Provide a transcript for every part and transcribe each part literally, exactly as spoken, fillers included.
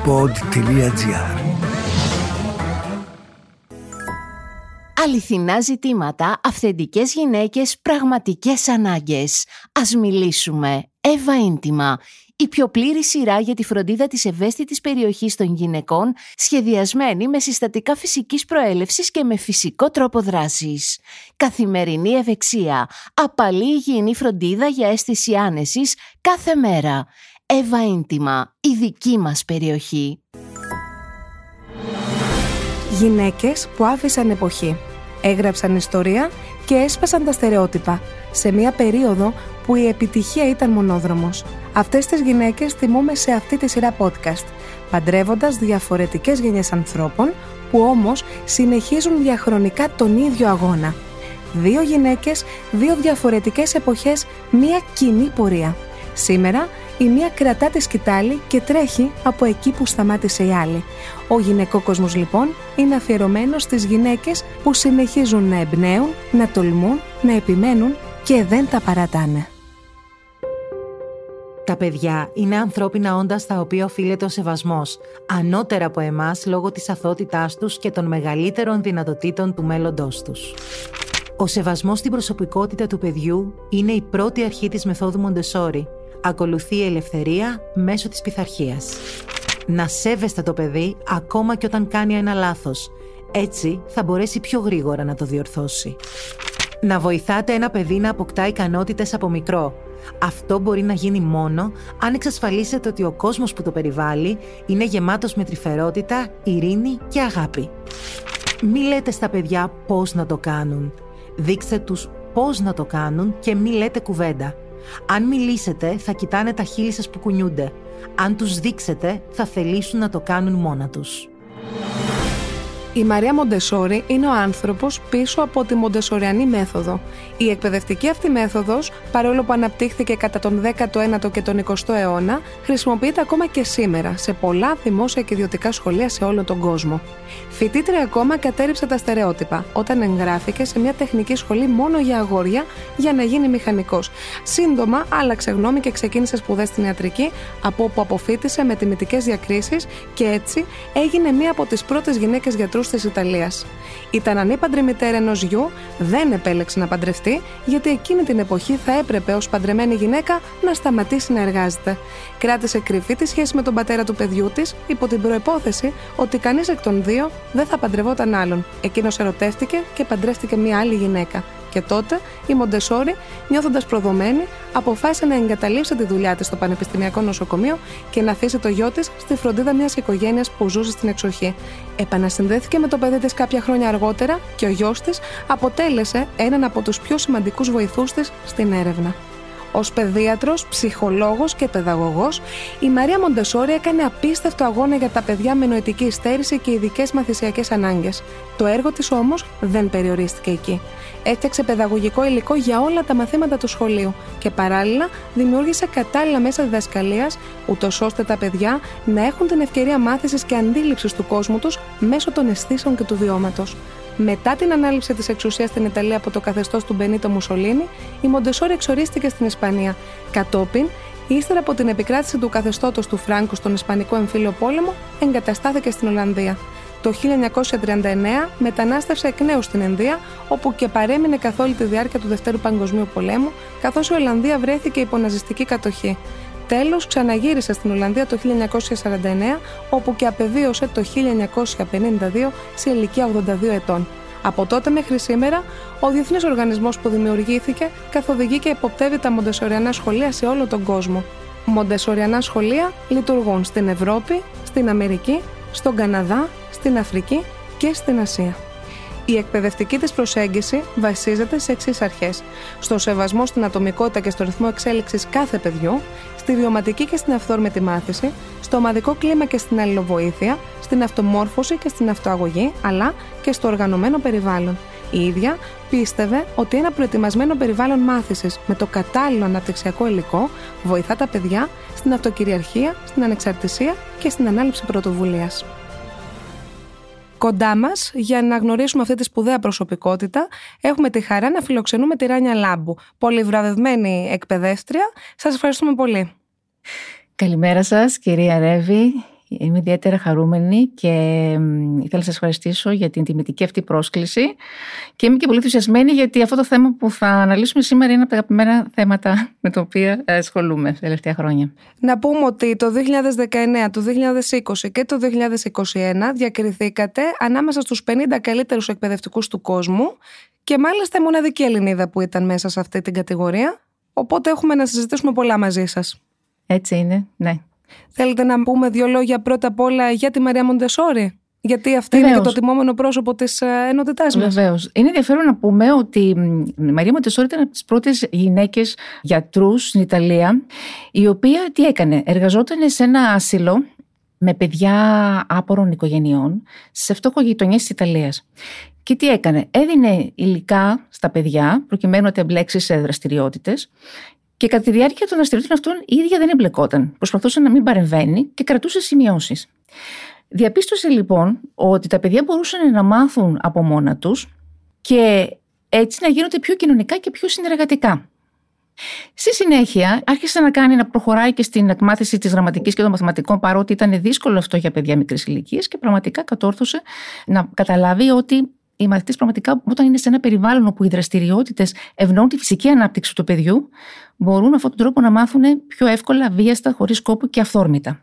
pod τελεία gr. Αληθινά ζητήματα, αυθεντικές γυναίκες, πραγματικές ανάγκες. Ας μιλήσουμε. Εύα Ίντιμα. Η πιο πλήρη σειρά για τη φροντίδα της ευαίσθητης περιοχής των γυναικών, σχεδιασμένη με συστατικά φυσικής προέλευσης και με φυσικό τρόπο δράσης. Καθημερινή ευεξία. Απαλή υγιεινή φροντίδα για αίσθηση άνεσης κάθε μέρα. Εύα Ίντιμα. Η δική μας περιοχή. Γυναίκες που άφησαν εποχή, έγραψαν ιστορία και έσπασαν τα στερεότυπα σε μια περίοδο που η επιτυχία ήταν μονόδρομος. Αυτές τις γυναίκες τιμούμε σε αυτή τη σειρά podcast, παντρεύοντας διαφορετικές γενιές ανθρώπων που όμως συνεχίζουν διαχρονικά τον ίδιο αγώνα. Δύο γυναίκες, δύο διαφορετικές εποχές, μια κοινή πορεία. Σήμερα η μία κρατά τη σκητάλη και τρέχει από εκεί που σταμάτησε η άλλη. Ο γυναικόκοσμος λοιπόν είναι αφιερωμένος στις γυναίκες που συνεχίζουν να εμπνέουν, να τολμούν, να επιμένουν και δεν τα παρατάνε. Τα παιδιά είναι ανθρώπινα όντα στα οποία οφείλεται ο σεβασμός, ανώτερα από εμάς λόγω της αθωότητάς τους και των μεγαλύτερων δυνατοτήτων του μέλλοντός τους. Ο σεβασμός στην προσωπικότητα του παιδιού είναι η πρώτη αρχή της μεθόδου Μοντεσόρι. Ακολουθεί η ελευθερία μέσω της πειθαρχίας. Να σέβεστε το παιδί ακόμα και όταν κάνει ένα λάθος. Έτσι θα μπορέσει πιο γρήγορα να το διορθώσει. Να βοηθάτε ένα παιδί να αποκτά ικανότητες από μικρό. Αυτό μπορεί να γίνει μόνο αν εξασφαλίσετε ότι ο κόσμος που το περιβάλλει είναι γεμάτος με τρυφερότητα, ειρήνη και αγάπη. Μη λέτε στα παιδιά πώς να το κάνουν. Δείξτε τους πώς να το κάνουν και μη λέτε κουβέντα. Αν μιλήσετε, θα κοιτάνε τα χείλη σας που κουνιούνται. Αν τους δείξετε, θα θελήσουν να το κάνουν μόνα τους. Η Μαρία Μοντεσόρι είναι ο άνθρωπος πίσω από τη μοντεσοριανή μέθοδο. Η εκπαιδευτική αυτή μέθοδος, παρόλο που αναπτύχθηκε κατά τον δέκατο ένατο και τον εικοστό αιώνα, χρησιμοποιείται ακόμα και σήμερα σε πολλά δημόσια και ιδιωτικά σχολεία σε όλο τον κόσμο. Φοιτήτρια ακόμα κατέρριψε τα στερεότυπα όταν εγγράφηκε σε μια τεχνική σχολή μόνο για αγόρια για να γίνει μηχανικός. Σύντομα άλλαξε γνώμη και ξεκίνησε σπουδές στην ιατρική, από όπου αποφοίτησε με τιμητικές διακρίσεις και έτσι έγινε μία από τις πρώτες γυναίκες γιατρούς της Ιταλίας. Ήταν ανήπαντρη μητέρα ενός γιου, δεν επέλεξε να παντρευτεί, γιατί εκείνη την εποχή θα έπρεπε ως παντρεμένη γυναίκα να σταματήσει να εργάζεται. Κράτησε κρυφή τη σχέση με τον πατέρα του παιδιού της, υπό την προϋπόθεση ότι κανείς εκ των δύο δεν θα παντρευόταν άλλον. Εκείνος ερωτεύτηκε και παντρεύτηκε μια άλλη γυναίκα. Και τότε η Μοντεσόρι, νιώθοντας προδομένη, αποφάσισε να εγκαταλείψει τη δουλειά της στο Πανεπιστημιακό Νοσοκομείο και να αφήσει το γιο της στη φροντίδα μιας οικογένειας που ζούσε στην εξοχή. Επανασυνδέθηκε με το παιδί της κάποια χρόνια αργότερα και ο γιος της αποτέλεσε έναν από τους πιο σημαντικούς βοηθούς της στην έρευνα. Ως παιδίατρος, ψυχολόγος και παιδαγωγός, η Μαρία Μοντεσόρι έκανε απίστευτο αγώνα για τα παιδιά με νοητική υστέρηση και ειδικές μαθησιακές ανάγκες. Το έργο της όμως δεν περιορίστηκε εκεί. Έφτιαξε παιδαγωγικό υλικό για όλα τα μαθήματα του σχολείου και παράλληλα δημιούργησε κατάλληλα μέσα διδασκαλίας, ούτως ώστε τα παιδιά να έχουν την ευκαιρία μάθησης και αντίληψης του κόσμου τους μέσω των αισθήσεων και του βιώματος. Μετά την ανάληψη της εξουσίας στην Ιταλία από το καθεστώς του Μπενίτο Μουσολίνι, η Μοντεσόρι εξορίστηκε στην Ισπανία. Κατόπιν, ύστερα από την επικράτηση του καθεστώτος του Φράγκο στον Ισπανικό Εμφύλιο Πόλεμο, εγκαταστάθηκε στην Ολλανδία. Το χίλια εννιακόσια τριάντα εννέα μετανάστευσε εκ νέου στην Ινδία, όπου και παρέμεινε καθ' όλη τη διάρκεια του Δευτέρου Παγκοσμίου Πολέμου, καθώς η Ολλανδία βρέθηκε υπό ναζιστική κατοχή. Τέλος, ξαναγύρισε στην Ολλανδία το χίλια εννιακόσια σαράντα εννέα, όπου και απεβίωσε το χίλια εννιακόσια πενήντα δύο σε ηλικία ογδόντα δύο ετών. Από τότε μέχρι σήμερα, ο διεθνής οργανισμός που δημιουργήθηκε καθοδηγεί και υποπτεύει τα μοντεσοριανά σχολεία σε όλο τον κόσμο. Μοντεσοριανά σχολεία λειτουργούν στην Ευρώπη, στην Αμερική, στον Καναδά, στην Αφρική και στην Ασία. Η εκπαιδευτική της προσέγγιση βασίζεται σε εξής αρχές: στο σεβασμό στην ατομικότητα και στο ρυθμό εξέλιξης κάθε παιδιού, στη βιωματική και στην αυθόρμητη μάθηση, στο ομαδικό κλίμα και στην αλληλοβοήθεια, στην αυτομόρφωση και στην αυτοαγωγή, αλλά και στο οργανωμένο περιβάλλον. Η ίδια πίστευε ότι ένα προετοιμασμένο περιβάλλον μάθησης με το κατάλληλο αναπτυξιακό υλικό βοηθά τα παιδιά στην αυτοκυριαρχία, στην ανεξαρτησία και στην ανάληψη πρωτοβουλίας. Κοντά μας, για να γνωρίσουμε αυτή τη σπουδαία προσωπικότητα, έχουμε τη χαρά να φιλοξενούμε τη Ράνια Λάμπου, πολυβραβευμένη εκπαιδεύτρια. Σας ευχαριστούμε πολύ. Καλημέρα σας, κυρία Ρεύη. Είμαι ιδιαίτερα χαρούμενη και ήθελα να σας ευχαριστήσω για την τιμητική αυτή πρόσκληση και είμαι και πολύ ενθουσιασμένη γιατί αυτό το θέμα που θα αναλύσουμε σήμερα είναι από τα αγαπημένα θέματα με τα οποία ασχολούμαι τα τελευταία χρόνια. Να πούμε ότι το δύο χιλιάδες δεκαεννέα, το δύο χιλιάδες είκοσι και το δύο χιλιάδες είκοσι ένα διακριθήκατε ανάμεσα στους πενήντα καλύτερους εκπαιδευτικούς του κόσμου και μάλιστα η μοναδική Ελληνίδα που ήταν μέσα σε αυτή την κατηγορία, οπότε έχουμε να συζητήσουμε πολλά μαζί σας. Έτσι είναι, ναι. Θέλετε να πούμε δύο λόγια πρώτα απ' όλα για τη Μαρία Μοντεσόρη? Γιατί αυτή Βεβαίως. είναι και το τιμόμενο πρόσωπο της ενότητάς μας. Βεβαίως. Είναι ενδιαφέρον να πούμε ότι η Μαρία Μοντεσόρη ήταν από τις πρώτες γυναίκες γιατρούς στην Ιταλία, η οποία τι έκανε? Εργαζόταν σε ένα άσυλο με παιδιά άπορων οικογενειών σε φτωχογειτονιές της Ιταλίας. Και τι έκανε? Έδινε υλικά στα παιδιά προκειμένου να τα εμπλέξει σε δραστηριότητες. Και κατά τη διάρκεια των δραστηριοτήτων αυτών η ίδια δεν εμπλεκόταν. Προσπαθούσε να μην παρεμβαίνει και κρατούσε σημειώσεις. Διαπίστωσε λοιπόν ότι τα παιδιά μπορούσαν να μάθουν από μόνα τους και έτσι να γίνονται πιο κοινωνικά και πιο συνεργατικά. Στη συνέχεια άρχισε να κάνει να προχωράει και στην εκμάθηση της γραμματικής και των μαθηματικών, παρότι ήταν δύσκολο αυτό για παιδιά μικρής ηλικίας, και πραγματικά κατόρθωσε να καταλάβει ότι οι μαθητές πραγματικά, όταν είναι σε ένα περιβάλλον όπου οι δραστηριότητες ευνοούν τη φυσική ανάπτυξη του παιδιού, μπορούν με αυτόν τον τρόπο να μάθουν πιο εύκολα, βίαστα, χωρίς κόπο και αυθόρμητα.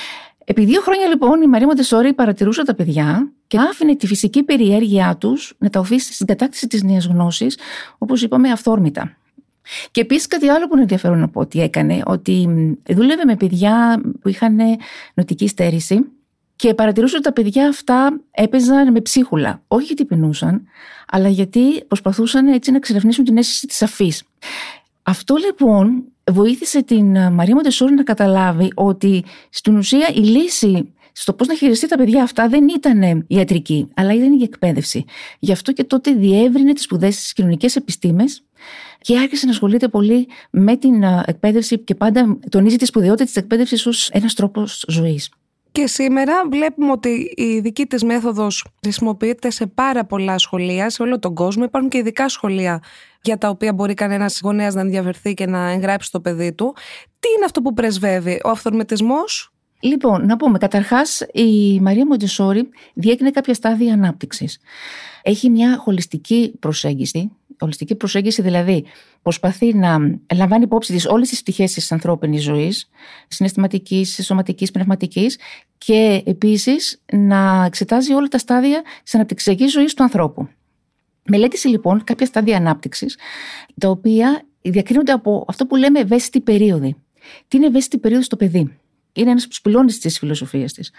Επί δύο χρόνια λοιπόν η Μαρία Μοντεσόρη παρατηρούσε τα παιδιά και άφηνε τη φυσική περιέργειά τους να τα οθήσει στην κατάκτηση της νέας γνώσης, όπως είπαμε, αυθόρμητα. Και επίσης κάτι άλλο που είναι ενδιαφέρον να πω ότι έκανε, ότι δούλευε με παιδιά που είχαν νοητική στέρηση. Και παρατηρούσε ότι τα παιδιά αυτά έπαιζαν με ψίχουλα. Όχι γιατί πεινούσαν, αλλά γιατί προσπαθούσαν έτσι να εξερευνήσουν την αίσθηση της αφής. Αυτό λοιπόν βοήθησε την Μαρία Μοντεσόρη να καταλάβει ότι στην ουσία η λύση στο πώς να χειριστεί τα παιδιά αυτά δεν ήταν ιατρική, αλλά ήταν η εκπαίδευση. Γι' αυτό και τότε διεύρυνε τις σπουδές στις κοινωνικές επιστήμες και άρχισε να ασχολείται πολύ με την εκπαίδευση και πάντα τονίζει τη σπουδαιότητα της εκπαίδευσης ως ένας τρόπος ζωής. Και σήμερα βλέπουμε ότι η δική της μέθοδος χρησιμοποιείται σε πάρα πολλά σχολεία, σε όλο τον κόσμο. Υπάρχουν και ειδικά σχολεία για τα οποία μπορεί κανένας γονέας να ενδιαφερθεί και να εγγράψει το παιδί του. Τι είναι αυτό που πρεσβεύει, ο αυθορμητισμός? Λοιπόν, να πούμε, καταρχάς η Μαρία Μοντεσόρη διέκρινε κάποια στάδια ανάπτυξης. Έχει μια χολιστική προσέγγιση. Ολιστική προσέγγιση δηλαδή προσπαθεί να λαμβάνει υπόψη της όλες τις πτυχές της ανθρώπινης ζωής, συναισθηματικής, σωματικής, πνευματικής, και επίσης να εξετάζει όλα τα στάδια της αναπτυξιακής ζωής του ανθρώπου. Μελέτησε λοιπόν κάποια στάδια ανάπτυξης, τα οποία διακρίνονται από αυτό που λέμε ευαίσθητη περίοδη. Τι είναι ευαίσθητη περίοδος στο παιδί? Είναι ένας από τους πυλώνες της φιλοσοφίας της.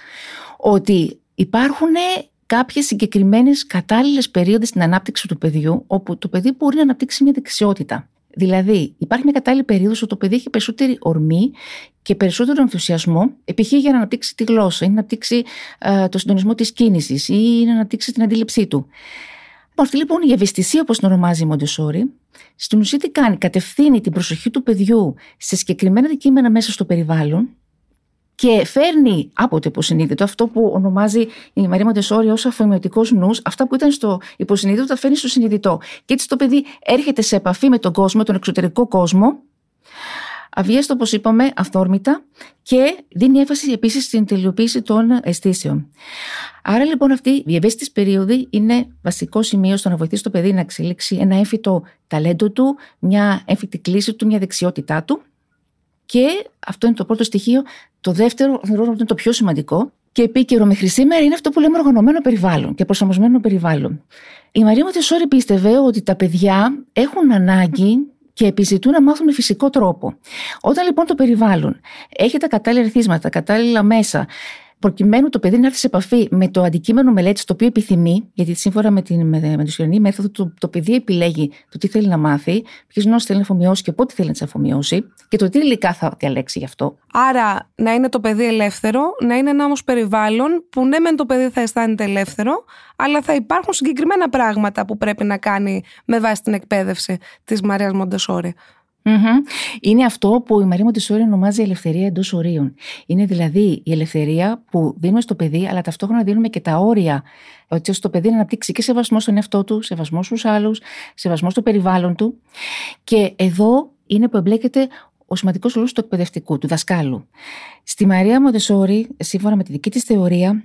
Ότι υπάρχουν κάποιες συγκεκριμένες κατάλληλες περίοδοι στην ανάπτυξη του παιδιού, όπου το παιδί μπορεί να αναπτύξει μια δεξιότητα. Δηλαδή, υπάρχει μια κατάλληλη περίοδος όπου το παιδί έχει περισσότερη ορμή και περισσότερο ενθουσιασμό, π.χ. για να αναπτύξει τη γλώσσα, ή να αναπτύξει ε, το συντονισμό της κίνησης, ή να αναπτύξει την αντίληψή του. Αυτή λοιπόν η ευαισθησία, όπως την ονομάζει η Μοντεσόρη, στην ουσία τι κάνει? Κατευθύνει την προσοχή του παιδιού σε συγκεκριμένα αντικείμενα μέσα στο περιβάλλον και φέρνει από το υποσυνείδητο αυτό που ονομάζει η Μαρία Μοντεσόρη ως αφομοιωτικός νους, αυτά που ήταν στο υποσυνείδητο τα φέρνει στο συνειδητό. Και έτσι το παιδί έρχεται σε επαφή με τον κόσμο, τον εξωτερικό κόσμο, αβίαστο, όπως είπαμε, αυθόρμητα, και δίνει έμφαση επίσης στην τελειοποίηση των αισθήσεων. Άρα λοιπόν αυτή η ευαίσθητη περίοδη είναι βασικό σημείο στο να βοηθήσει το παιδί να εξελίξει ένα έμφυτο ταλέντο του, μια έμφυτη κλίση του, μια δεξιότητά του. Και αυτό είναι το πρώτο στοιχείο. Το δεύτερο, θεωρώ ότι είναι το πιο σημαντικό και επίκαιρο μέχρι σήμερα, είναι αυτό που λέμε οργανωμένο περιβάλλον και προσαρμοσμένο περιβάλλον. Η Μαρία Μοντεσόρη πίστευε ότι τα παιδιά έχουν ανάγκη και επιζητούν να μάθουν με φυσικό τρόπο. Όταν λοιπόν το περιβάλλον έχει τα κατάλληλα ερεθίσματα, τα κατάλληλα μέσα, προκειμένου το παιδί να έρθει σε επαφή με το αντικείμενο μελέτης το οποίο επιθυμεί, γιατί σύμφωνα με την μοντεσοριανή μέθοδο το, το παιδί επιλέγει το τι θέλει να μάθει, ποιες γνώσεις θέλει να αφομοιώσει και πότε θέλει να τις αφομοιώσει και το τι υλικά θα διαλέξει γι' αυτό. Άρα να είναι το παιδί ελεύθερο, να είναι ένα όμως περιβάλλον που ναι μεν το παιδί θα αισθάνεται ελεύθερο, αλλά θα υπάρχουν συγκεκριμένα πράγματα που πρέπει να κάνει με βάση την εκπαίδευση της Μαρίας Μοντεσόρη. Mm-hmm. Είναι αυτό που η Μαρία Μοντεσόρη ονομάζει ελευθερία εντός ορίων. Είναι δηλαδή η ελευθερία που δίνουμε στο παιδί, αλλά ταυτόχρονα δίνουμε και τα όρια, έτσι ώστε το παιδί να αναπτύξει και σεβασμό στον εαυτό του, σεβασμό στους άλλους, σεβασμό στο περιβάλλον του. Και εδώ είναι που εμπλέκεται ο σημαντικός ρόλος του εκπαιδευτικού, του δασκάλου. Στη Μαρία Μοντεσόρη, σύμφωνα με τη δική της θεωρία,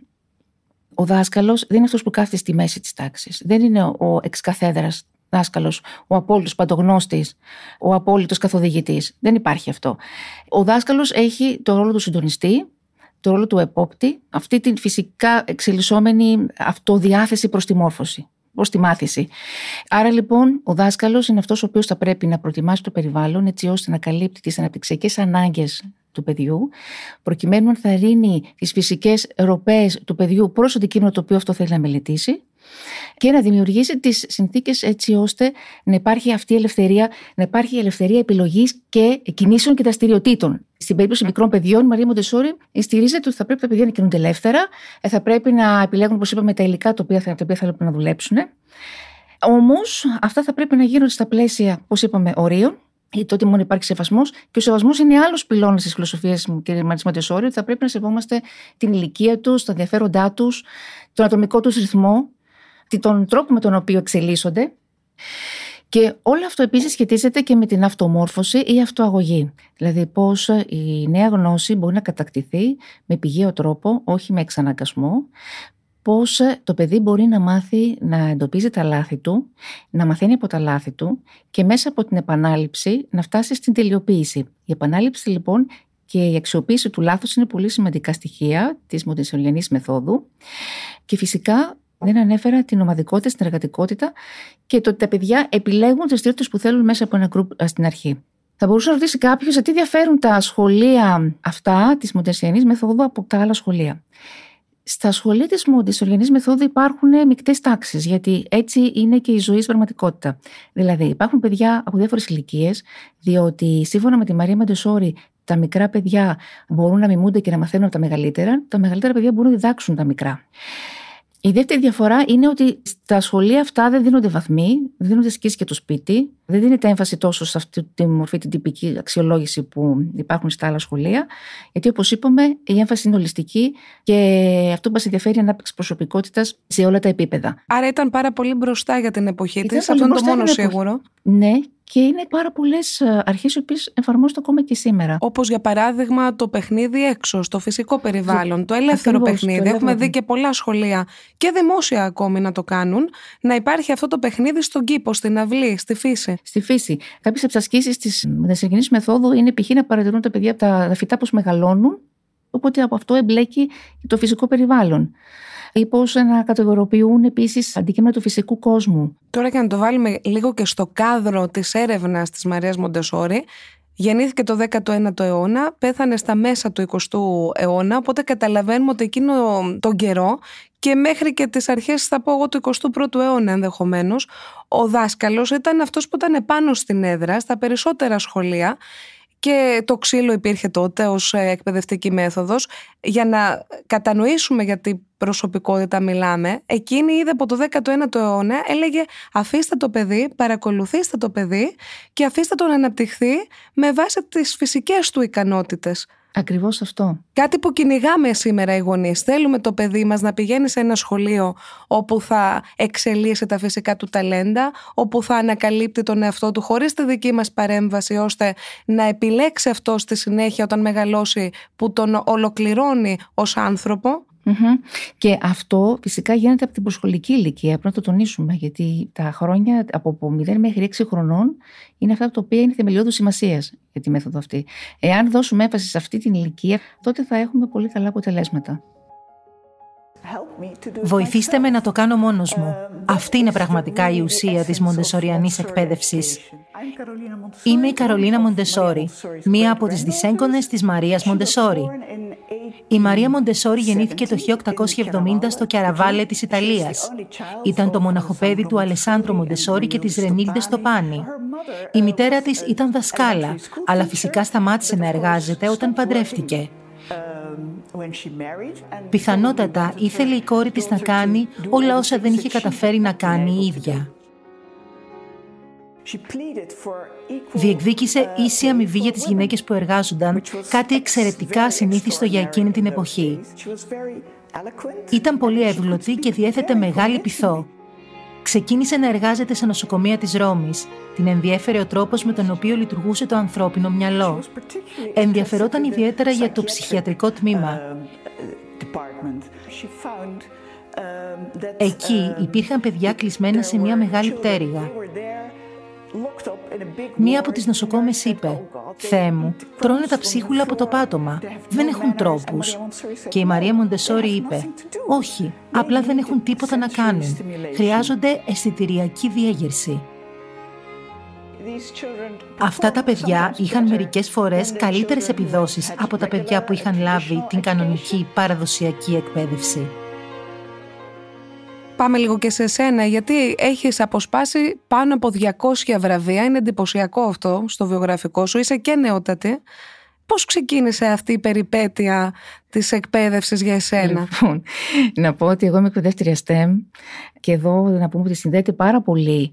ο δάσκαλος δεν είναι αυτός που κάθεται στη μέση της τάξης. Δεν είναι ο εξκαθέδρας δάσκαλος, ο απόλυτος παντογνώστης, ο απόλυτος καθοδηγητής. Δεν υπάρχει αυτό. Ο δάσκαλος έχει το ρόλο του συντονιστή, το ρόλο του επόπτη, αυτή την φυσικά εξελισσόμενη αυτοδιάθεση προς τη μόρφωση, προς τη μάθηση. Άρα λοιπόν ο δάσκαλος είναι αυτός ο οποίος θα πρέπει να προετοιμάσει το περιβάλλον έτσι ώστε να καλύπτει τις αναπτυξιακές ανάγκες του παιδιού, προκειμένου να ενθαρρύνει τις φυσικές ροπές του παιδιού προς το αντικείμενο το οποίο αυτό θέλει να μελετήσει και να δημιουργήσει τις συνθήκες έτσι ώστε να υπάρχει αυτή η ελευθερία, να υπάρχει η ελευθερία επιλογής και κινήσεων και δραστηριοτήτων. Στην περίπτωση μικρών παιδιών, η Μαρία Μοντεσόρη στηρίζεται ότι θα πρέπει τα παιδιά να κινούνται ελεύθερα, θα πρέπει να επιλέγουν, όπως είπαμε, τα υλικά τα οποία θα, τα οποία θέλουν να δουλέψουν. Όμως, αυτά θα πρέπει να γίνονται στα πλαίσια, όπως είπαμε, ορίων. Ή τότε μόνο υπάρχει σεβασμός, και ο σεβασμός είναι άλλος πυλώνας της φιλοσοφίας μου, κύριε Μοντεσόρη, ότι θα πρέπει να σεβόμαστε την ηλικία τους, τα ενδιαφέροντά τους, τον ατομικό τους ρυθμό, τον τρόπο με τον οποίο εξελίσσονται. Και όλο αυτό επίσης σχετίζεται και με την αυτομόρφωση ή αυτοαγωγή. Δηλαδή, πώς η νέα γνώση μπορεί να κατακτηθεί με πηγαίο τρόπο, όχι με εξαναγκασμό. Πώς το παιδί μπορεί να μάθει να εντοπίζει τα λάθη του, να μαθαίνει από τα λάθη του και μέσα από την επανάληψη να φτάσει στην τελειοποίηση. Η επανάληψη λοιπόν και η αξιοποίηση του λάθους είναι πολύ σημαντικά στοιχεία της μοντεσοριανής μεθόδου και φυσικά δεν ανέφερα την ομαδικότητα, την εργατικότητα και το ότι τα παιδιά επιλέγουν τις δραστηριότητες που θέλουν μέσα από ένα γκρουπ στην αρχή. Θα μπορούσε να ρωτήσει κάποιος σε τι διαφέρουν τα σχολεία αυτά της μοντεσοριανής μεθόδου από τα άλλα σχολεία. Στα σχολεία της μοντεσοριανής μεθόδου υπάρχουν μεικτές τάξεις, γιατί έτσι είναι και η ζωή στην πραγματικότητα. Δηλαδή, υπάρχουν παιδιά από διάφορες ηλικίες, διότι σύμφωνα με τη Μαρία Μοντεσόρη, τα μικρά παιδιά μπορούν να μιμούνται και να μαθαίνουν από τα μεγαλύτερα, τα μεγαλύτερα παιδιά μπορούν να διδάξουν τα μικρά. Η δεύτερη διαφορά είναι ότι στα σχολεία αυτά δεν δίνονται βαθμοί, δεν δίνονται σκήσεις για το σπίτι, δεν δίνεται έμφαση τόσο σε αυτή τη μορφή, την τυπική αξιολόγηση που υπάρχουν στα άλλα σχολεία, γιατί όπως είπαμε η έμφαση είναι ολιστική και αυτό που μας ενδιαφέρει είναι η ανάπτυξη προσωπικότητας σε όλα τα επίπεδα. Άρα ήταν πάρα πολύ μπροστά για την εποχή της, αυτό είναι το μόνο σίγουρο. Ναι. Και είναι πάρα πολλές αρχές οι οποίες εφαρμόζονται ακόμα και σήμερα. Όπως για παράδειγμα το παιχνίδι έξω, στο φυσικό περιβάλλον, το, το ελεύθερο Ακριβώς, παιχνίδι. Το Έχουμε ελεύθερο. δει και πολλά σχολεία και δημόσια ακόμη να το κάνουν, να υπάρχει αυτό το παιχνίδι στον κήπο, στην αυλή, στη φύση. Στη φύση. Κάποιες από τις ασκήσεις της μοντεσοριανής μεθόδου είναι π.χ. να παρατηρούν τα παιδιά από τα φυτά πώς μεγαλώνουν, οπότε από αυτό εμπλέκει το φυσικό περιβάλλον. Ή πώς να κατηγοροποιούν επίσης αντικείμενα του φυσικού κόσμου. Τώρα και να το βάλουμε λίγο και στο κάδρο της έρευνας της Μαρίας Μοντεσόρη, γεννήθηκε το δέκατο ένατο αιώνα, πέθανε στα μέσα του εικοστού αιώνα, οπότε καταλαβαίνουμε ότι εκείνο τον καιρό και μέχρι και τις αρχές, θα πω εγώ, του εικοστού πρώτου αιώνα ενδεχομένως, ο δάσκαλος ήταν αυτός που ήταν πάνω στην έδρα, στα περισσότερα σχολεία, και το ξύλο υπήρχε τότε ως εκπαιδευτική μέθοδος. Για να κατανοήσουμε για τι προσωπικότητα μιλάμε, εκείνη είδε από το δέκατο ένατο αιώνα, έλεγε αφήστε το παιδί, παρακολουθήστε το παιδί και αφήστε το να αναπτυχθεί με βάση τις φυσικές του ικανότητες. Ακριβώς αυτό. Κάτι που κυνηγάμε σήμερα οι γονείς. Θέλουμε το παιδί μας να πηγαίνει σε ένα σχολείο όπου θα εξελίσσει τα φυσικά του ταλέντα, όπου θα ανακαλύπτει τον εαυτό του χωρίς τη δική μας παρέμβαση, ώστε να επιλέξει αυτό στη συνέχεια όταν μεγαλώσει, που τον ολοκληρώνει ως άνθρωπο. Mm-hmm. Και αυτό φυσικά γίνεται από την προσχολική ηλικία, πρέπει να το τονίσουμε, γιατί τα χρόνια από μηδέν μέχρι έξι χρονών είναι αυτά τα οποία είναι θεμελιώδους σημασίας για τη μέθοδο αυτή. Εάν δώσουμε έμφαση σε αυτή την ηλικία, τότε θα έχουμε πολύ καλά αποτελέσματα. Βοηθήστε με να το κάνω μόνος μου. Αυτή είναι πραγματικά η ουσία της μοντεσοριανής εκπαίδευσης. Είμαι η Καρολίνα Μοντεσόρη, μία από τις δισέγγονες της Μαρίας Μοντεσόρη. Η Μαρία Μοντεσόρη γεννήθηκε το χίλια οκτακόσια εβδομήντα στο Κιαραβάλε της Ιταλίας. Ήταν το μοναχοπέδι του Αλεσάντρο Μοντεσόρη και της Ρενίλντε Στοπάνη. Η μητέρα της ήταν δασκάλα, αλλά φυσικά σταμάτησε να εργάζεται όταν παντρεύτηκε. Πιθανότατα ήθελε η κόρη της να κάνει όλα όσα δεν είχε καταφέρει να κάνει η ίδια. Διεκδίκησε ίση αμοιβή για τις γυναίκες που εργάζονταν, κάτι εξαιρετικά ασυνήθιστο για εκείνη την εποχή. Ήταν πολύ εύγλωτη και διέθετε μεγάλη πειθό. Ξεκίνησε να εργάζεται σε νοσοκομεία της Ρώμης. Την ενδιέφερε ο τρόπος με τον οποίο λειτουργούσε το ανθρώπινο μυαλό. Ενδιαφερόταν ιδιαίτερα για το ψυχιατρικό τμήμα. Εκεί υπήρχαν παιδιά κλεισμένα σε μια μεγάλη πτέρυγα. Μία από τις νοσοκόμες είπε: «Θεέ μου, τρώνε τα ψίχουλα από το πάτωμα. Δεν έχουν τρόπους». Και η Μαρία Μοντεσόρι είπε: «Όχι, απλά δεν έχουν τίποτα να κάνουν. Χρειάζονται αισθητηριακή διέγερση». Αυτά τα παιδιά είχαν μερικές φορές καλύτερες επιδόσεις από τα παιδιά που είχαν λάβει την κανονική παραδοσιακή εκπαίδευση. Πάμε λίγο και σε σένα, γιατί έχεις αποσπάσει πάνω από διακόσια βραβεία. Είναι εντυπωσιακό αυτό στο βιογραφικό σου. Είσαι και νεότατη. Πώς ξεκίνησε αυτή η περιπέτεια της εκπαίδευσης για εσένα? Λοιπόν, να πω ότι εγώ είμαι εκπαιδεύτρια στεμ και εδώ να πούμε ότι συνδέεται πάρα πολύ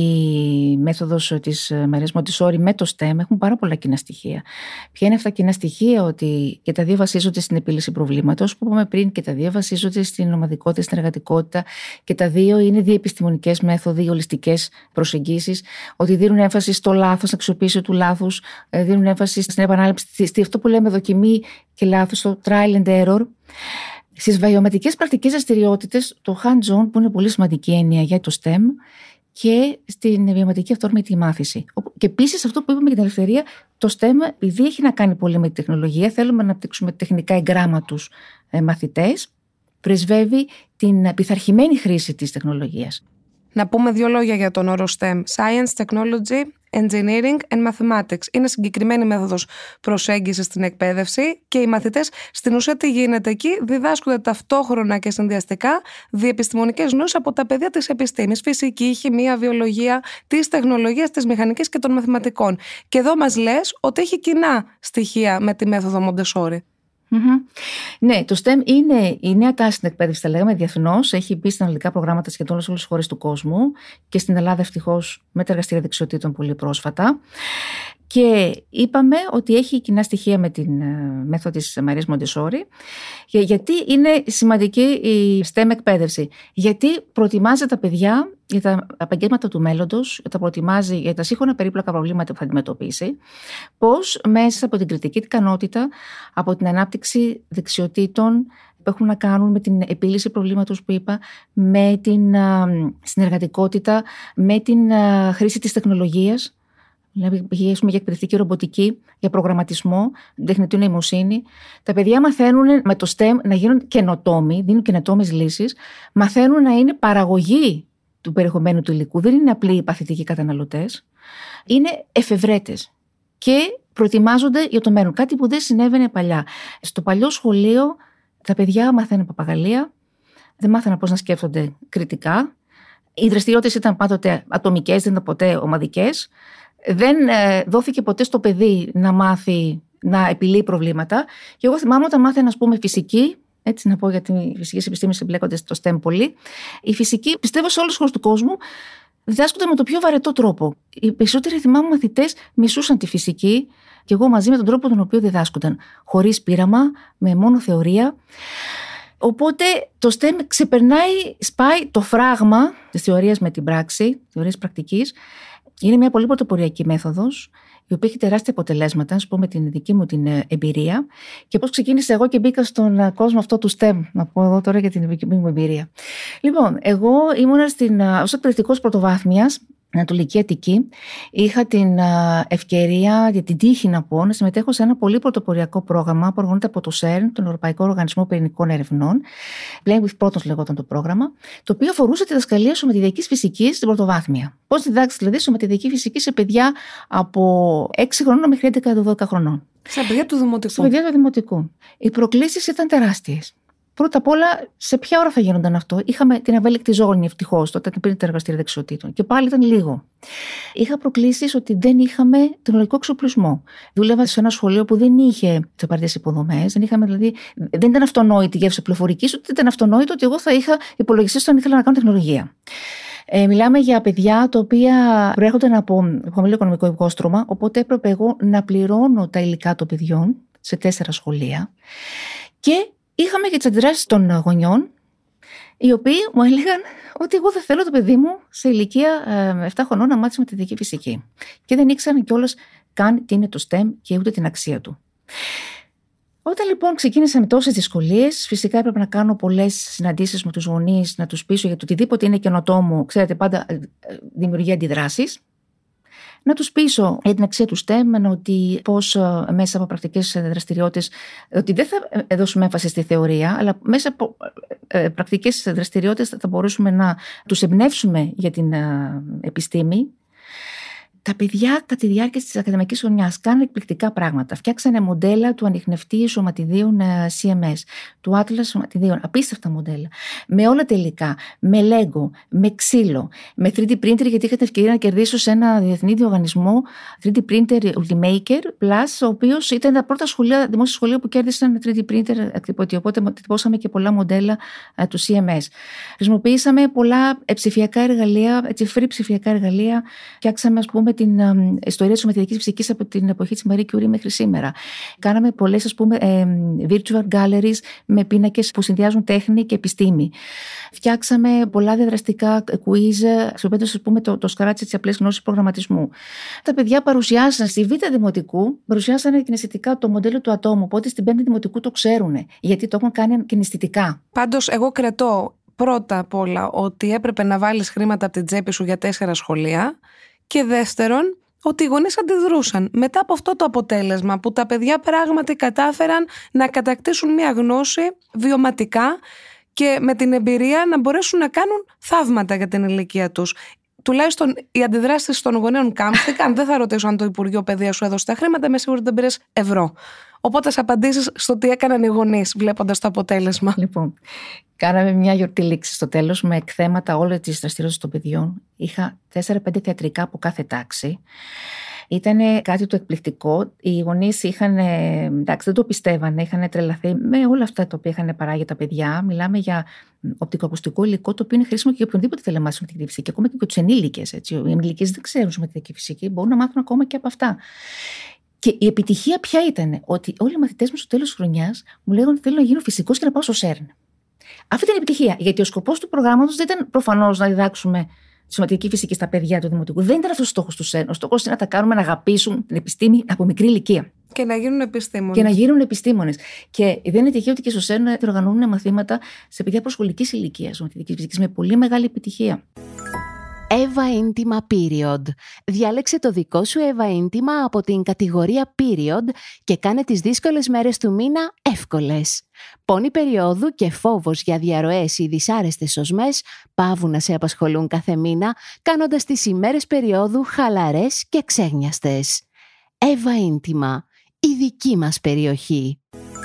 η μέθοδος της Μαρίας Μοντεσόρι με το στεμ. Έχουν πάρα πολλά κοινά στοιχεία. Ποια είναι αυτά τα κοινά στοιχεία? Ότι και τα δύο βασίζονται στην επίλυση προβλήματος, που είπαμε πριν, και τα δύο βασίζονται στην ομαδικότητα, στην εργατικότητα, και τα δύο είναι διεπιστημονικές μέθοδοι, ολιστικές προσεγγίσεις, ότι δίνουν έμφαση στο λάθος, στην αξιοποίηση του λάθους, δίνουν έμφαση στην επανάληψη, στη αυτό που λέμε δοκιμή και λάθος, το trial and error. Στις βιωματικές πρακτικές δραστηριότητες, το hands-on, που είναι πολύ σημαντική έννοια για το στεμ, και στην βιωματική αυτόρμητη μάθηση. Και επίσης αυτό που είπαμε για την ελευθερία, το στεμ, επειδή έχει να κάνει πολύ με τη τεχνολογία, θέλουμε να αναπτύξουμε τεχνικά εγγράμματους μαθητές, πρεσβεύει την πειθαρχημένη χρήση της τεχνολογίας. Να πούμε δύο λόγια για τον όρο στεμ. Science, Technology, Engineering and Mathematics. Είναι συγκεκριμένη μέθοδος προσέγγισης στην εκπαίδευση και οι μαθητές στην ουσία τι γίνεται εκεί? Διδάσκονται ταυτόχρονα και συνδυαστικά διεπιστημονικές γνώσεις από τα πεδία της επιστήμης, φυσική, χημεία, βιολογία, της τεχνολογίας, της μηχανικής και των μαθηματικών. Και εδώ μας λες ότι έχει κοινά στοιχεία με τη μέθοδο Μοντεσόρι. Mm-hmm. Ναι, το στεμ είναι η νέα τάση στην εκπαίδευση, τα λέγαμε διεθνώς. Έχει μπει στα αναλυτικά προγράμματα σχεδόν σε όλες τις χώρες του κόσμου και στην Ελλάδα ευτυχώς με τα εργαστήρια δεξιοτήτων πολύ πρόσφατα. Και είπαμε ότι έχει κοινά στοιχεία με την μέθοδο της Μαρίας Μοντεσόρι. Γιατί είναι σημαντική η στεμ εκπαίδευση? Γιατί προετοιμάζει τα παιδιά για τα επαγγέλματα του μέλλοντος, τα προετοιμάζει για τα σύγχρονα περίπλοκα προβλήματα που θα αντιμετωπίσει, πώς μέσα από την κριτική ικανότητα, από την ανάπτυξη δεξιοτήτων που έχουν να κάνουν με την επίλυση προβλήματος που είπα, με την συνεργατικότητα, με την χρήση της τεχνολογίας. Δηλαδή, για εκπαιδευτική ρομποτική, για προγραμματισμό, τεχνητή νοημοσύνη. Τα παιδιά μαθαίνουν με το στεμ να γίνουν καινοτόμοι, δίνουν καινοτόμες λύσεις, μαθαίνουν να είναι παραγωγή του περιεχομένου του υλικού, δεν είναι απλοί παθητικοί καταναλωτές, είναι εφευρέτες και προετοιμάζονται για το μέλλον. Κάτι που δεν συνέβαινε παλιά. Στο παλιό σχολείο, τα παιδιά μαθαίνουν παπαγαλία, δεν μάθαιναν πώς να σκέφτονται κριτικά. Οι δραστηριότητες ήταν πάντοτε ατομικές, δεν ήταν ποτέ ομαδικές. Δεν ε, δόθηκε ποτέ στο παιδί να μάθει να επιλύει προβλήματα. Και εγώ θυμάμαι όταν μάθαινα, ας πούμε, φυσική, έτσι να πω, γιατί οι φυσικές επιστήμες εμπλέκονται στο στεμ πολύ. Η φυσική, πιστεύω, σε όλες τις χώρες του κόσμου διδάσκονται με το πιο βαρετό τρόπο. Οι περισσότεροι, θυμάμαι, μαθητές μισούσαν τη φυσική, και εγώ μαζί με τον τρόπο τον οποίο διδάσκονταν. Χωρίς πείραμα, με μόνο θεωρία. Οπότε το στεμ ξεπερνάει, σπάει το φράγμα της θεωρίας με την πράξη, θεωρίας πρακτικής. Είναι μια πολύ πρωτοποριακή μέθοδος, η οποία έχει τεράστια αποτελέσματα, ας πούμε, την δική μου την εμπειρία. Και πώς ξεκίνησα εγώ και μπήκα στον κόσμο αυτό του στεμ, να πω εδώ τώρα για την δική μου εμπειρία. Λοιπόν, εγώ ήμουνα στην, ως εκπαιδευτικός πρωτοβάθμιας, Ανατολική Αττική. Είχα την ευκαιρία, για την τύχη να πω, να συμμετέχω σε ένα πολύ πρωτοποριακό πρόγραμμα που οργανώνεται από το σερν, τον Ευρωπαϊκό Οργανισμό Πυρηνικών Ερευνών. Playing with Protons λεγόταν το πρόγραμμα, το οποίο αφορούσε τη διδασκαλία σωματιδιακής φυσικής στην πρωτοβάθμια. Πώς διδάξει δηλαδή σωματιδιακή φυσική σε παιδιά από έξι χρονών μέχρι έντεκα δώδεκα χρονών. Σε παιδιά του δημοτικού. Σε παιδιά του δημοτικού. Οι προκλήσεις ήταν τεράστιες. Πρώτα απ' όλα, σε ποια ώρα θα γίνονταν αυτό? Είχαμε την ευέλικτη ζώνη, ευτυχώς, τότε πριν τα εργαστήρια δεξιοτήτων. Και πάλι ήταν λίγο. Είχα προκλήσεις ότι δεν είχαμε τεχνολογικό εξοπλισμό. Δούλευα σε ένα σχολείο που δεν είχε τις απαραίτητες υποδομές, δεν, είχαμε, δηλαδή, δεν ήταν αυτονόητη η γεύση πληροφορικής, ούτε ήταν αυτονόητο ότι εγώ θα είχα υπολογιστή όταν ήθελα να κάνω τεχνολογία. Ε, μιλάμε για παιδιά τα οποία προέρχονταν από χαμηλό οικονομικό υπόστρωμα, οπότε έπρεπε εγώ να πληρώνω τα υλικά των παιδιών σε τέσσερα σχολεία. Και είχαμε και τις αντιδράσεις των γονιών οι οποίοι μου έλεγαν ότι εγώ δεν θέλω το παιδί μου σε ηλικία επτά χρονών να μάθει μαθηματική φυσική. Και δεν ήξεραν κιόλας καν τι είναι το στεμ και ούτε την αξία του. Όταν λοιπόν ξεκίνησα με τόσες δυσκολίες, φυσικά έπρεπε να κάνω πολλές συναντήσεις με τους γονείς, να τους πείσω για το οτιδήποτε είναι καινοτόμο, ξέρετε, πάντα δημιουργεί αντιδράσεις. Να τους πείσω για την αξία του στεμ, ότι πώς μέσα από πρακτικές δραστηριότητες, ότι δεν θα δώσουμε έμφαση στη θεωρία, αλλά μέσα από πρακτικές δραστηριότητες θα μπορούσαμε να τους εμπνεύσουμε για την επιστήμη. Τα παιδιά κατά τη διάρκεια της ακαδημαϊκής χρονιάς κάνουν εκπληκτικά πράγματα. Φτιάξανε μοντέλα του ανιχνευτή σωματιδίων σι εμ ες, του Atlas σωματιδίων, απίστευτα μοντέλα. Με όλα τα υλικά, με Lego, με ξύλο, με θρι ντι printer, γιατί είχα την ευκαιρία να κερδίσω σε ένα διεθνή διοργανισμό θρι ντι printer Ultimaker Plus, ο οποίος ήταν τα πρώτα σχολεία, δημόσια σχολεία που κέρδισαν με θρι ντι printer εκτυπωτή. Οπότε τυπώσαμε και πολλά μοντέλα του σι εμ ες. Χρησιμοποιήσαμε πολλά ψηφιακά εργαλεία, έτσι, free ψηφιακά εργαλεία. Φτιάξαμε, ας πούμε, την ιστορία της σωματιδικής φυσικής από την εποχή της Marie Curie μέχρι σήμερα. Κάναμε πολλές, ας πούμε, virtual galleries με πίνακες που συνδυάζουν τέχνη και επιστήμη. Φτιάξαμε πολλά διαδραστικά quiz, αξιοποιώντας, ας πούμε, το, το σκαράτσι της απλής γνώσης προγραμματισμού. Τα παιδιά παρουσιάσαν στη Β' Δημοτικού, παρουσιάσαν κιναισθητικά το μοντέλο του ατόμου, οπότε στην Πέμπτη Δημοτικού το ξέρουν, γιατί το έχουν κάνει κιναισθητικά. Πάντως, εγώ κρατώ πρώτα απ' όλα ότι έπρεπε να βάλεις χρήματα από την τσέπη σου για τέσσερα σχολεία. Και δεύτερον, ότι οι γονείς αντιδρούσαν μετά από αυτό το αποτέλεσμα, που τα παιδιά πράγματι κατάφεραν να κατακτήσουν μια γνώση βιωματικά και με την εμπειρία να μπορέσουν να κάνουν θαύματα για την ηλικία τους. Τουλάχιστον οι αντιδράσεις των γονέων κάμφθηκαν. Δεν θα ρωτήσω αν το Υπουργείο Παιδείας σου έδωσε τα χρήματα, είμαι σίγουρη ότι δεν πήρες ευρώ. Οπότε θα απαντήσεις στο τι έκαναν οι γονείς βλέποντας το αποτέλεσμα. Λοιπόν, κάναμε μια γιορτή λήξη στο τέλος με εκθέματα όλες τις δραστηριότητες των παιδιών. Είχα τέσσερα πέντε θεατρικά από κάθε τάξη. Ήταν κάτι το εκπληκτικό. Οι γονείς είχαν, εντάξει, δεν το πιστεύανε, είχαν τρελαθεί με όλα αυτά τα οποία είχαν παράγει τα παιδιά. Μιλάμε για οπτικοακουστικό υλικό, το οποίο είναι χρήσιμο και για οποιονδήποτε θέλει να μάθει σωματιδική φυσική, ακόμα και για τους ενήλικες. Οι ενήλικες δεν ξέρουν σωματιδική φυσική, μπορούν να μάθουν ακόμα και από αυτά. Και η επιτυχία ποια ήταν? Ότι όλοι οι μαθητές μου στο τέλος της χρονιάς μου λέγανε ότι θέλω να γίνω φυσικός και να πάω στο ΣΕΡΝ. Αυτή ήταν η επιτυχία. Γιατί ο σκοπός του προγράμματος δεν ήταν προφανώς να διδάξουμε τη σωματική φυσική στα παιδιά του Δημοτικού. Δεν ήταν αυτός ο στόχος του ΣΕΡΝ. Ο στόχος ήταν να τα κάνουμε να αγαπήσουν την επιστήμη από μικρή ηλικία. Και να γίνουν επιστήμονες. Και να γίνουν επιστήμονες. Και δεν είναι τυχαίο ότι και στο ΣΕΡΝ διοργανώνουν μαθήματα σε παιδιά προσχολικής ηλικίας σωματικής φυσικής με πολύ μεγάλη επιτυχία. Εύα Ίντιμα Period. Διάλεξε το δικό σου Εύα Ίντιμα από την κατηγορία Period και κάνε τις δύσκολες μέρες του μήνα εύκολες. Πόνη περίοδου και φόβος για διαρροές ή δυσάρεστες οσμές παύουν να σε απασχολούν κάθε μήνα, κάνοντας τις ημέρες περίοδου χαλαρές και ξέγνιαστες. Εύα Ίντιμα, η δική μας περιοχή.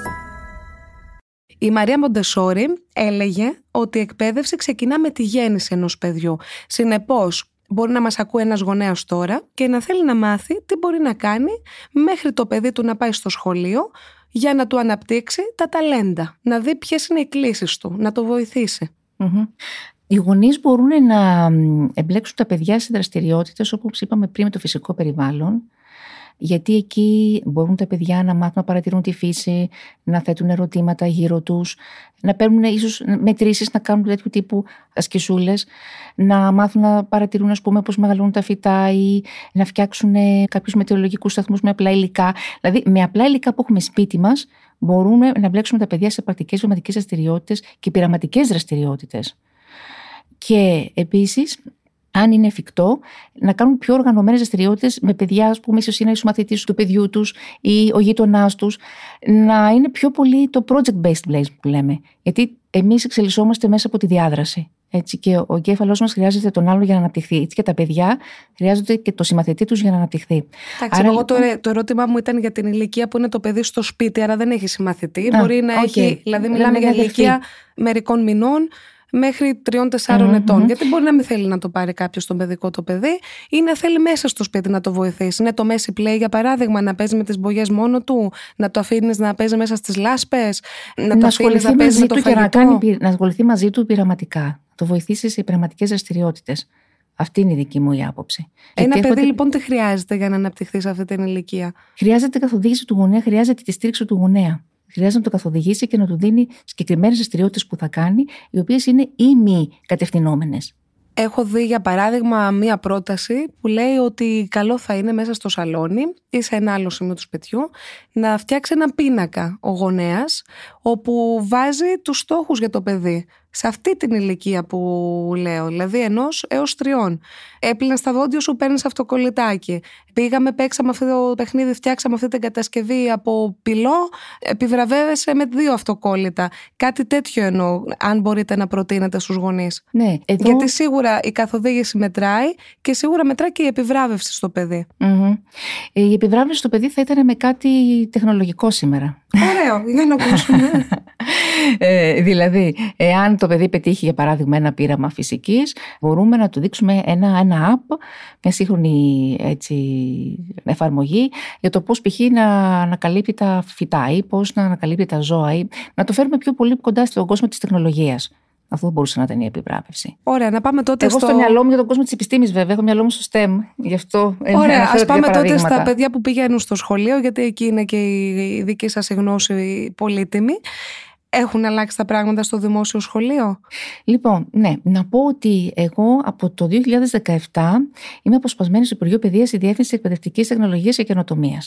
Η Μαρία Μοντεσόρη έλεγε ότι η εκπαίδευση ξεκινά με τη γέννηση ενός παιδιού. Συνεπώς, μπορεί να μας ακούει ένας γονέας τώρα και να θέλει να μάθει τι μπορεί να κάνει μέχρι το παιδί του να πάει στο σχολείο για να του αναπτύξει τα ταλέντα, να δει ποιες είναι οι κλίσεις του, να το βοηθήσει. Mm-hmm. Οι γονείς μπορούν να εμπλέξουν τα παιδιά σε δραστηριότητες, όπως είπαμε πριν, με το φυσικό περιβάλλον. Γιατί εκεί μπορούν τα παιδιά να μάθουν να παρατηρούν τη φύση, να θέτουν ερωτήματα γύρω τους, να παίρνουν ίσως μετρήσεις, να κάνουν τέτοιου τύπου ασκησούλες, να μάθουν να παρατηρούν, ας πούμε, πώς μεγαλώνουν τα φυτά ή να φτιάξουν κάποιους μετεωρολογικούς σταθμούς με απλά υλικά. Δηλαδή, με απλά υλικά που έχουμε σπίτι μας, μπορούμε να μπλέξουμε τα παιδιά σε πρακτικές βιωματικές δραστηριότητες και πειραματικές δραστηριότητες. Και επίσης, αν είναι εφικτό, να κάνουν πιο οργανωμένες δραστηριότητες με παιδιά, ας πούμε, ίσως είναι ο μαθητής του παιδιού τους ή ο γείτονάς τους, να είναι πιο πολύ το project-based place που λέμε. Γιατί εμείς εξελισσόμαστε μέσα από τη διάδραση. Έτσι, και ο εγκέφαλός μας χρειάζεται τον άλλο για να αναπτυχθεί. Έτσι, και τα παιδιά χρειάζονται και το συμμαθητή τους για να αναπτυχθεί. Εντάξει, άρα, εγώ το, το ερώτημά μου ήταν για την ηλικία που είναι το παιδί στο σπίτι, άρα δεν έχει συμμαθητή. Α, Μπορεί να okay. έχει, δηλαδή, μιλάμε για ηλικία μερικών μηνών μέχρι τριών τεσσάρων mm-hmm. ετών. Γιατί μπορεί να μην θέλει να το πάρει κάποιο στον παιδικό το παιδί ή να θέλει μέσα στο σπίτι να το βοηθήσει. Είναι το Messi Play, για παράδειγμα, να παίζει με τις μπογιές μόνο του, να το αφήνεις να παίζει μέσα στις λάσπες, να, να το αφήνεις να παίζει με το φαγητό. Να, κάνει, να ασχοληθεί μαζί του πειραματικά, να το βοηθήσει σε πειραματικές δραστηριότητες. Αυτή είναι η δική μου η άποψη. Ένα παιδί έχω... λοιπόν τι χρειάζεται για να αναπτυχθεί σε αυτή την ηλικία? Χρειάζεται καθοδήγηση του γονέα, χρειάζεται τη στήριξη του γονέα. χρειάζεται να το καθοδηγήσει και να του δίνει συγκεκριμένες δραστηριότητες που θα κάνει, οι οποίες είναι ή μη κατευθυνόμενες. Έχω δει για παράδειγμα μία πρόταση που λέει ότι καλό θα είναι μέσα στο σαλόνι ή σε ένα άλλο σημείο του σπιτιού να φτιάξει ένα πίνακα ο γονέας όπου βάζει τους στόχους για το παιδί. Σε αυτή την ηλικία που λέω, δηλαδή ενός έως τριών. Έπλυνε στα δόντια σου, παίρνεις αυτοκολλητάκι. Πήγαμε, παίξαμε αυτό το παιχνίδι, φτιάξαμε αυτή την κατασκευή από πυλό, επιβραβεύεσαι με δύο αυτοκόλλητα. Κάτι τέτοιο εννοώ, αν μπορείτε να προτείνετε στους γονείς. Ναι, εδώ... Γιατί σίγουρα η καθοδήγηση μετράει και σίγουρα μετράει και η επιβράβευση στο παιδί. Mm-hmm. Η επιβράβευση στο παιδί θα ήταν με κάτι τεχνολογικό σήμερα. Ωραίο, για να ακούσουμε. ε, δηλαδή, εάν το παιδί πετύχει για παράδειγμα ένα πείραμα φυσικής, μπορούμε να του δείξουμε ένα, ένα app, μια σύγχρονη έτσι, εφαρμογή για το πώς π.χ. να ανακαλύπτει τα φυτά ή πώς να ανακαλύπτει τα ζώα ή να το φέρουμε πιο πολύ κοντά στον κόσμο της τεχνολογίας. Αυτό μπορούσε να ήταν η επιβράβευση. Ωραία, να πάμε τότε Εγώ στο... στο μυαλό μου για τον κόσμο της επιστήμης βέβαια, έχω μυαλό μου στο στέμ. Γι' αυτό Ωραία, ας πάμε τότε στα παιδιά που πηγαίνουν στο σχολείο, γιατί εκεί είναι και η δική σας γνώση πολύτιμη. Έχουν αλλάξει τα πράγματα στο δημόσιο σχολείο? Λοιπόν, ναι, να πω ότι εγώ από το δύο χιλιάδες δεκαεπτά είμαι αποσπασμένη στο Υπουργείο Παιδείας στη Διεύθυνση Εκπαιδευτικής Τεχνολογίας και Καινοτομίας.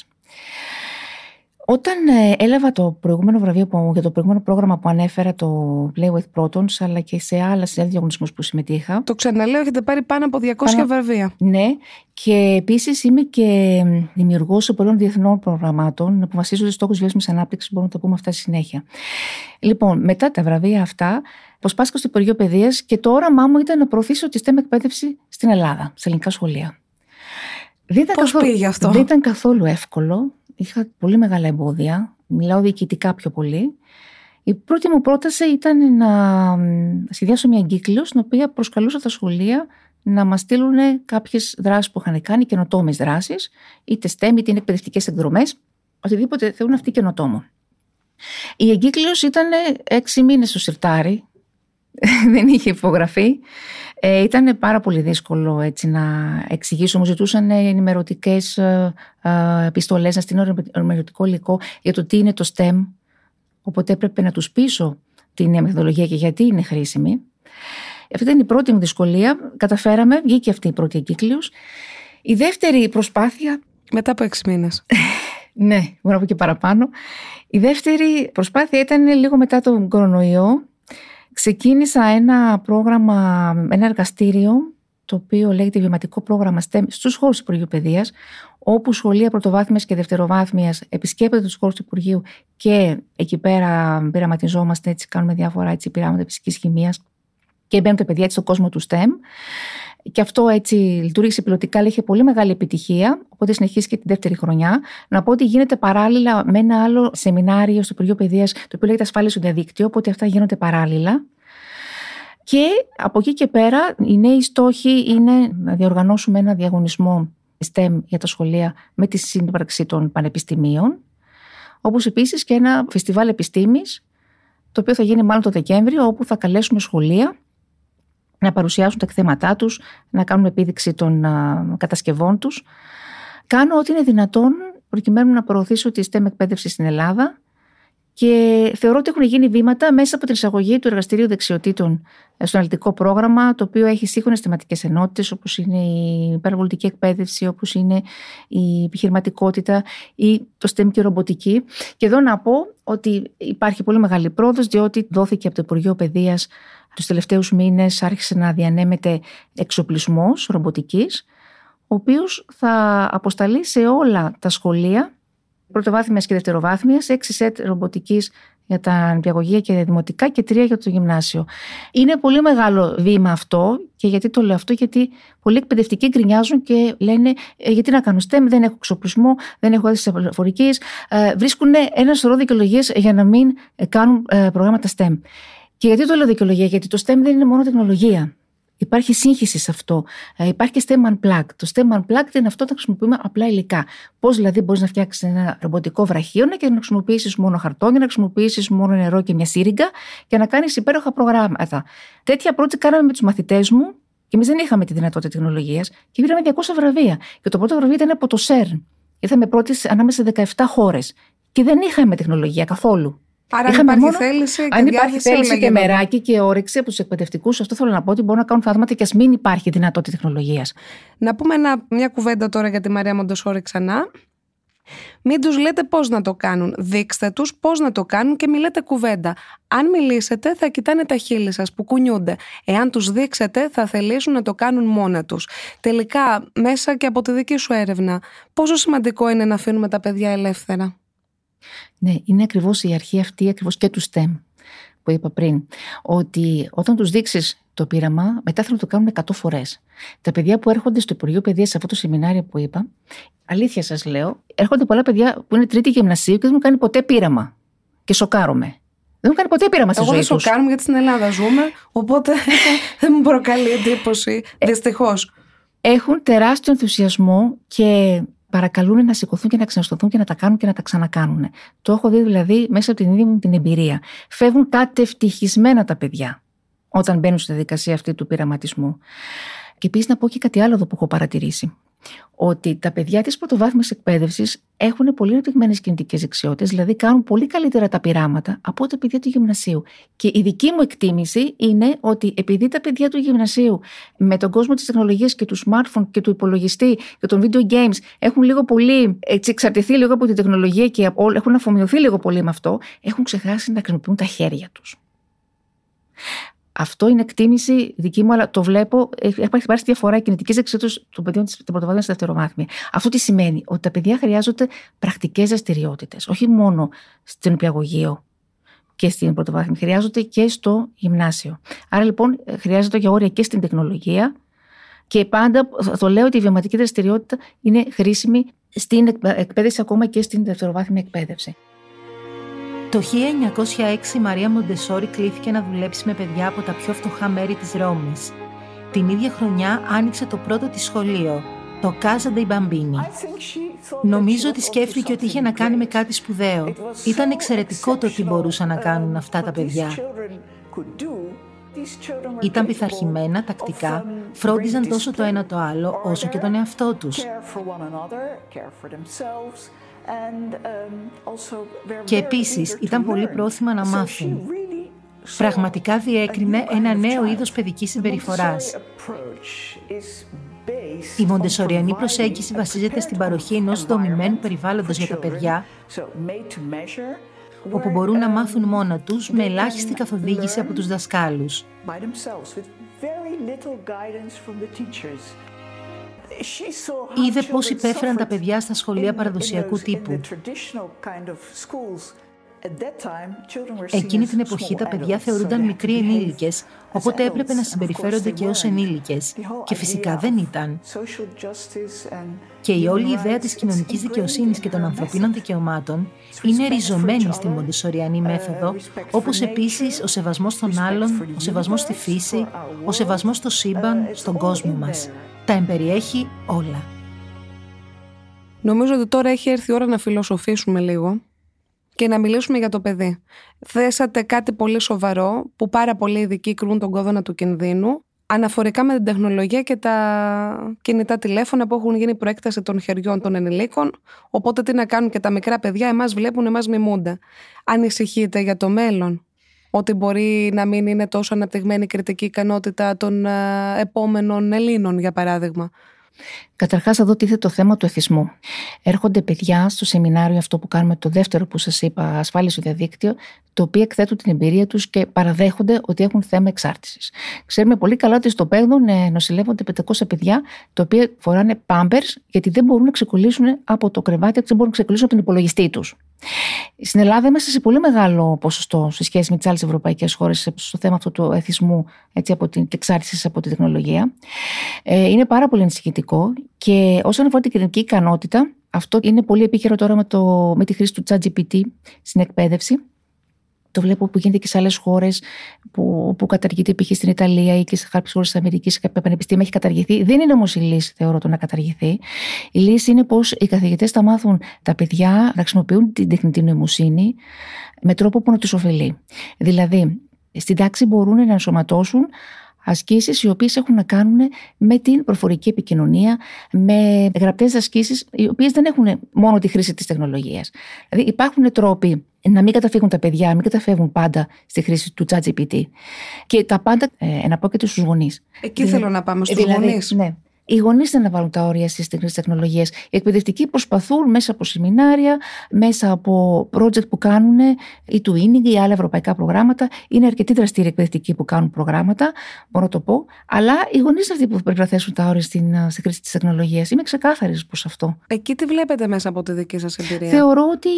Όταν έλαβα το προηγούμενο βραβείο που, για το προηγούμενο πρόγραμμα που ανέφερα, το Play with Protons, αλλά και σε άλλα σε άλλους διαγωνισμούς που συμμετείχα. Το ξαναλέω, έχετε πάρει πάνω από διακόσια πάνω... βραβεία. Ναι, και επίσης είμαι και δημιουργός πολλών διεθνών προγραμμάτων που βασίζονται στόχους βιώσιμης ανάπτυξης, μπορούμε να το πούμε αυτά στη συνέχεια. Λοιπόν, μετά τα βραβεία αυτά, αποσπάστηκα στο Υπουργείο Παιδείας και το όραμά μου ήταν να προωθήσω τη STEM εκπαίδευση στην Ελλάδα, σε ελληνικά σχολεία. Δεν ήταν Πώς καθόλου... πήγε αυτό? Δεν ήταν καθόλου εύκολο. Είχα πολύ μεγάλα εμπόδια. Μιλάω διοικητικά πιο πολύ. Η πρώτη μου πρόταση ήταν να σχεδιάσω μια εγκύκλιο στην οποία προσκαλούσα τα σχολεία να μας στείλουν κάποιες δράσεις που είχαν κάνει, καινοτόμες δράσεις, είτε STEM είτε είναι εκπαιδευτικές εκδρομές, οτιδήποτε θεωρούν αυτοί καινοτόμο. Η εγκύκλιος ήταν έξι μήνες στο σιρτάρι, δεν είχε υπογραφεί. Ε, ήταν πάρα πολύ δύσκολο έτσι, να εξηγήσω. Μου ζητούσαν ενημερωτικές ε, ε, επιστολές, να στείλω ενημερωτικό υλικό για το τι είναι το STEM. Οπότε έπρεπε να τους πείσω την νέα μεθοδολογία και γιατί είναι χρήσιμη. Αυτή ήταν η πρώτη μου δυσκολία. Καταφέραμε, βγήκε αυτή η πρώτη εγκύκλιος. Η δεύτερη προσπάθεια. Μετά από έξι μήνες. Ναι, μπορώ να πω και παραπάνω. Η δεύτερη προσπάθεια ήταν λίγο μετά τον κορονοϊό. Ξεκίνησα ένα πρόγραμμα, ένα εργαστήριο, το οποίο λέγεται Βιωματικό Πρόγραμμα STEM στους χώρους του Υπουργείου Παιδείας, όπου σχολεία πρωτοβάθμιας και δευτεροβάθμιας επισκέπτονται τους χώρους του Υπουργείου και εκεί πέρα πειραματιζόμαστε, έτσι, κάνουμε διάφορα έτσι, πειράματα φυσικής χημείας και μπαίνουν τα παιδιά έτσι, στον κόσμο του STEM. Και αυτό έτσι λειτουργήσε πιλωτικά, αλλά είχε πολύ μεγάλη επιτυχία. Οπότε συνεχίσει και την δεύτερη χρονιά. Να πω ότι γίνεται παράλληλα με ένα άλλο σεμινάριο στο Υπουργείο Παιδείας, το οποίο λέγεται Ασφάλεια στο Διαδίκτυο. Οπότε αυτά γίνονται παράλληλα. Και από εκεί και πέρα, οι νέοι στόχοι είναι να διοργανώσουμε ένα διαγωνισμό STEM για τα σχολεία με τη σύμπραξη των πανεπιστημίων. Όπως επίσης και ένα φεστιβάλ επιστήμης, το οποίο θα γίνει μάλλον το Δεκέμβριο, όπου θα καλέσουμε σχολεία να παρουσιάσουν τα εκθέματά τους, να κάνουν επίδειξη των α, κατασκευών τους. Κάνω ό,τι είναι δυνατόν προκειμένου να προωθήσω τη STEM εκπαίδευση στην Ελλάδα και θεωρώ ότι έχουν γίνει βήματα μέσα από την εισαγωγή του Εργαστηρίου Δεξιοτήτων στο αναλυτικό πρόγραμμα, το οποίο έχει σύγχρονες θεματικές ενότητες, όπως είναι η παραβολητική εκπαίδευση, όπως είναι η επιχειρηματικότητα ή το STEM και η ρομποτική. Και εδώ να πω ότι υπάρχει πολύ μεγάλη πρόοδος, διότι δόθηκε από το Υπουργείο Παιδείας τους τελευταίους μήνες, άρχισε να διανέμεται εξοπλισμός ρομποτικής, ο οποίος θα αποσταλεί σε όλα τα σχολεία πρωτοβάθμιας και δευτεροβάθμιας, έξι σετ ρομποτικής για τα νηπιαγωγεία και δημοτικά και τρία για το γυμνάσιο. Είναι πολύ μεγάλο βήμα αυτό. Και γιατί το λέω αυτό? Γιατί πολλοί εκπαιδευτικοί γκρινιάζουν και λένε ε, γιατί να κάνω STEM, δεν έχω εξοπλισμό, δεν έχω αίσθηση πληροφορικής. Ε, βρίσκουν ένα σωρό δικαιολογίες για να μην κάνουν ε, προγράμματα STEM. Και γιατί το λέω δικαιολογία? Γιατί το STEM δεν είναι μόνο τεχνολογία. Υπάρχει σύγχυση σε αυτό. Ε, υπάρχει και STEM Unplugged. Το STEM Unplugged είναι αυτό που χρησιμοποιούμε απλά υλικά. Πώς δηλαδή μπορείς να φτιάξεις ένα ρομποτικό βραχίωνα και να χρησιμοποιήσεις μόνο χαρτόνια, να χρησιμοποιήσεις μόνο νερό και μια σύριγγα και να κάνεις υπέροχα προγράμματα. Τέτοια project κάναμε με τους μαθητές μου και εμείς δεν είχαμε τη δυνατότητα τεχνολογίας και πήραμε διακόσια βραβεία. Και το πρώτο βραβείο ήταν από το σερν. Ήρθαμε πρώτοι ανάμεσα σε δεκαεπτά χώρες. Και δεν είχαμε τεχνολογία καθόλου. Άρα αν υπάρχει μόνο, θέληση και αν υπάρχει θέληση και μεράκι και όρεξη από τους εκπαιδευτικούς, αυτό θέλω να πω ότι μπορούν να κάνουν θαύματα και ας μην υπάρχει δυνατότητα τεχνολογίας. Να πούμε ένα, μια κουβέντα τώρα για τη Μαρία Μοντεσόρη ξανά. Μην τους λέτε πώς να το κάνουν. Δείξτε τους πώς να το κάνουν και μιλάτε κουβέντα. Αν μιλήσετε, θα κοιτάνε τα χείλη σας που κουνιούνται. Εάν τους δείξετε, θα θελήσουν να το κάνουν μόνα τους. Τελικά, μέσα και από τη δική σου έρευνα, πόσο σημαντικό είναι να αφήνουμε τα παιδιά ελεύθερα? Ναι, είναι ακριβώς η αρχή αυτή, ακριβώς και του STEM που είπα πριν. Ότι όταν τους δείξεις το πείραμα, μετά θέλουν να το κάνουν εκατό φορές. Τα παιδιά που έρχονται στο Υπουργείο Παιδείας σε αυτό το σεμινάριο που είπα, αλήθεια σας λέω, έρχονται πολλά παιδιά που είναι τρίτη γυμνασίου και δεν έχουν κάνει ποτέ πείραμα. Και σοκάρομαι. Δεν έχουν κάνει ποτέ πείραμα στη Εγώ ζωή τους. Εγώ δεν σοκάρομαι γιατί στην Ελλάδα ζούμε, οπότε δεν μου προκαλεί εντύπωση. Δυστυχώς. Έχουν τεράστιο ενθουσιασμό και παρακαλούν να σηκωθούν και να ξαναστοθούν και να τα κάνουν και να τα ξανακάνουν. Το έχω δει δηλαδή μέσα από την ίδια μου την εμπειρία. Φεύγουν κατευτυχισμένα τα παιδιά όταν μπαίνουν στη διαδικασία αυτή του πειραματισμού. Και επίσης να πω και κάτι άλλο εδώ που έχω παρατηρήσει. Ότι τα παιδιά της πρωτοβάθμιας εκπαίδευσης έχουν πολύ αναπτυγμένες κινητικές δεξιότητες, δηλαδή κάνουν πολύ καλύτερα τα πειράματα από τα παιδιά του γυμνασίου. Και η δική μου εκτίμηση είναι ότι επειδή τα παιδιά του γυμνασίου με τον κόσμο της τεχνολογίας και του smartphone και του υπολογιστή και των video games έχουν λίγο πολύ έτσι, εξαρτηθεί λίγο από την τεχνολογία και έχουν αφομοιωθεί λίγο πολύ με αυτό, έχουν ξεχάσει να χρησιμοποιούν τα χέρια τους. Αυτό είναι εκτίμηση δική μου, αλλά το βλέπω. Υπάρχει διαφορά κινητικής δεξιότητας των παιδιών της πρωτοβάθμιας στη δευτεροβάθμια. Αυτό τι σημαίνει? Ότι τα παιδιά χρειάζονται πρακτικές δραστηριότητες, όχι μόνο στην νηπιαγωγείο και στην πρωτοβάθμια, χρειάζονται και στο γυμνάσιο. Άρα λοιπόν χρειάζεται για όρια και στην τεχνολογία. Και πάντα το λέω ότι η βιωματική δραστηριότητα είναι χρήσιμη στην εκπαίδευση, ακόμα και στην δευτεροβάθμια εκπαίδευση. Το χίλια εννιακόσια έξι η Μαρία Μοντεσόρη κλήθηκε να δουλέψει με παιδιά από τα πιο φτωχά μέρη της Ρώμης. Την ίδια χρονιά άνοιξε το πρώτο της σχολείο, το Casa dei Bambini. Νομίζω ότι σκέφτηκε ότι είχε να κάνει με κάτι σπουδαίο. Ήταν εξαιρετικό το τι μπορούσαν να κάνουν αυτά τα παιδιά. Ήταν πειθαρχημένα, τακτικά, φρόντιζαν τόσο το ένα το άλλο όσο και τον εαυτό τους. Και επίσης ήταν πολύ πρόθυμα να μάθουν. Πραγματικά διέκρινε ένα νέο είδος παιδικής συμπεριφοράς. Η μοντεσοριανή προσέγγιση βασίζεται στην παροχή ενός δομημένου περιβάλλοντος για τα παιδιά, όπου μπορούν να μάθουν μόνα τους με ελάχιστη καθοδήγηση από τους δασκάλους. Είδε πώς υπέφεραν τα παιδιά στα σχολεία παραδοσιακού τύπου. Εκείνη την εποχή τα παιδιά θεωρούνταν μικροί ενήλικες, οπότε έπρεπε να συμπεριφέρονται και ως ενήλικες. Και φυσικά δεν ήταν. Και η όλη ιδέα της κοινωνικής δικαιοσύνης και των ανθρωπίνων δικαιωμάτων είναι ριζωμένη στη μοντεσοριανή μέθοδο, όπως επίσης ο σεβασμός των άλλων, ο σεβασμός στη φύση, ο σεβασμός στο σύμπαν, στον κόσμο μας. Τα εμπεριέχει όλα. Νομίζω ότι τώρα έχει έρθει η ώρα να φιλοσοφήσουμε λίγο και να μιλήσουμε για το παιδί. Θέσατε κάτι πολύ σοβαρό που πάρα πολλοί ειδικοί κρούν τον κόδωνα του κινδύνου αναφορικά με την τεχνολογία και τα κινητά τηλέφωνα που έχουν γίνει προέκταση των χεριών των ενηλίκων. Οπότε τι να κάνουν και τα μικρά παιδιά, εμάς βλέπουν, εμάς μιμούνται. Ανησυχείτε για το μέλλον? Ότι μπορεί να μην είναι τόσο αναπτυγμένη η κριτική ικανότητα των επόμενων Ελλήνων, για παράδειγμα? Καταρχάς, εδώ τίθεται το θέμα του εθισμού. Έρχονται παιδιά στο σεμινάριο αυτό που κάνουμε, το δεύτερο που σας είπα, ασφάλεια στο διαδίκτυο, το οποίο εκθέτουν την εμπειρία τους και παραδέχονται ότι έχουν θέμα εξάρτησης. Ξέρουμε πολύ καλά ότι στο Παίγνο νοσηλεύονται πεντακόσια παιδιά, τα οποία φοράνε pampers, γιατί δεν μπορούν να ξεκολλήσουν από το κρεβάτι, δεν μπορούν να ξεκολλήσουν από τον υπολογιστή τους. Στην Ελλάδα είμαστε σε πολύ μεγάλο ποσοστό σε σχέση με τις άλλες ευρωπαϊκές χώρες στο θέμα αυτού του εθισμού, έτσι, από την εξάρτηση από τη τεχνολογία. Ε, είναι πάρα πολύ ανησυχητικό και όσον αφορά την κοινωνική ικανότητα, αυτό είναι πολύ επίκαιρο τώρα με, το, με τη χρήση του ChatGPT στην εκπαίδευση. Το βλέπω που γίνεται και σε άλλες χώρες που, που καταργείται, π.χ. στην Ιταλία ή και σε κάποιες χώρες της Αμερικής, σε κάποια πανεπιστήμια έχει καταργηθεί. Δεν είναι όμως η λύση, θεωρώ, το να καταργηθεί. Η λύση είναι πως οι καθηγητές θα μάθουν τα παιδιά να χρησιμοποιούν την τεχνητή νοημοσύνη με τρόπο που να τους ωφελεί. Δηλαδή, στην τάξη μπορούν να ενσωματώσουν ασκήσεις οι οποίες έχουν να κάνουν με την προφορική επικοινωνία, με γραπτές ασκήσεις οι οποίες δεν έχουν μόνο τη χρήση της τεχνολογίας. Δηλαδή υπάρχουν τρόποι να μην καταφύγουν τα παιδιά, να μην καταφεύγουν πάντα στη χρήση του ChatGPT και τα πάντα ε, εναπόκειται στους γονείς. Εκεί δηλαδή, θέλω να πάμε στους δηλαδή, γονείς. Ναι. Οι γονείς δεν να βάλουν τα όρια στις τεχνολογίες. Οι εκπαιδευτικοί προσπαθούν μέσα από σεμινάρια, μέσα από project που κάνουν ή twinning ή άλλα ευρωπαϊκά προγράμματα. Είναι αρκετοί δραστήριοι εκπαιδευτικοί που κάνουν προγράμματα, μπορώ να το πω. Αλλά οι γονείς είναι αυτοί που πρέπει να θέσουν τα όρια στην, στη χρήση της τεχνολογίας. Είμαι ξεκάθαρη προς αυτό. Εκεί τι βλέπετε μέσα από τη δική σας εμπειρία? Θεωρώ ότι.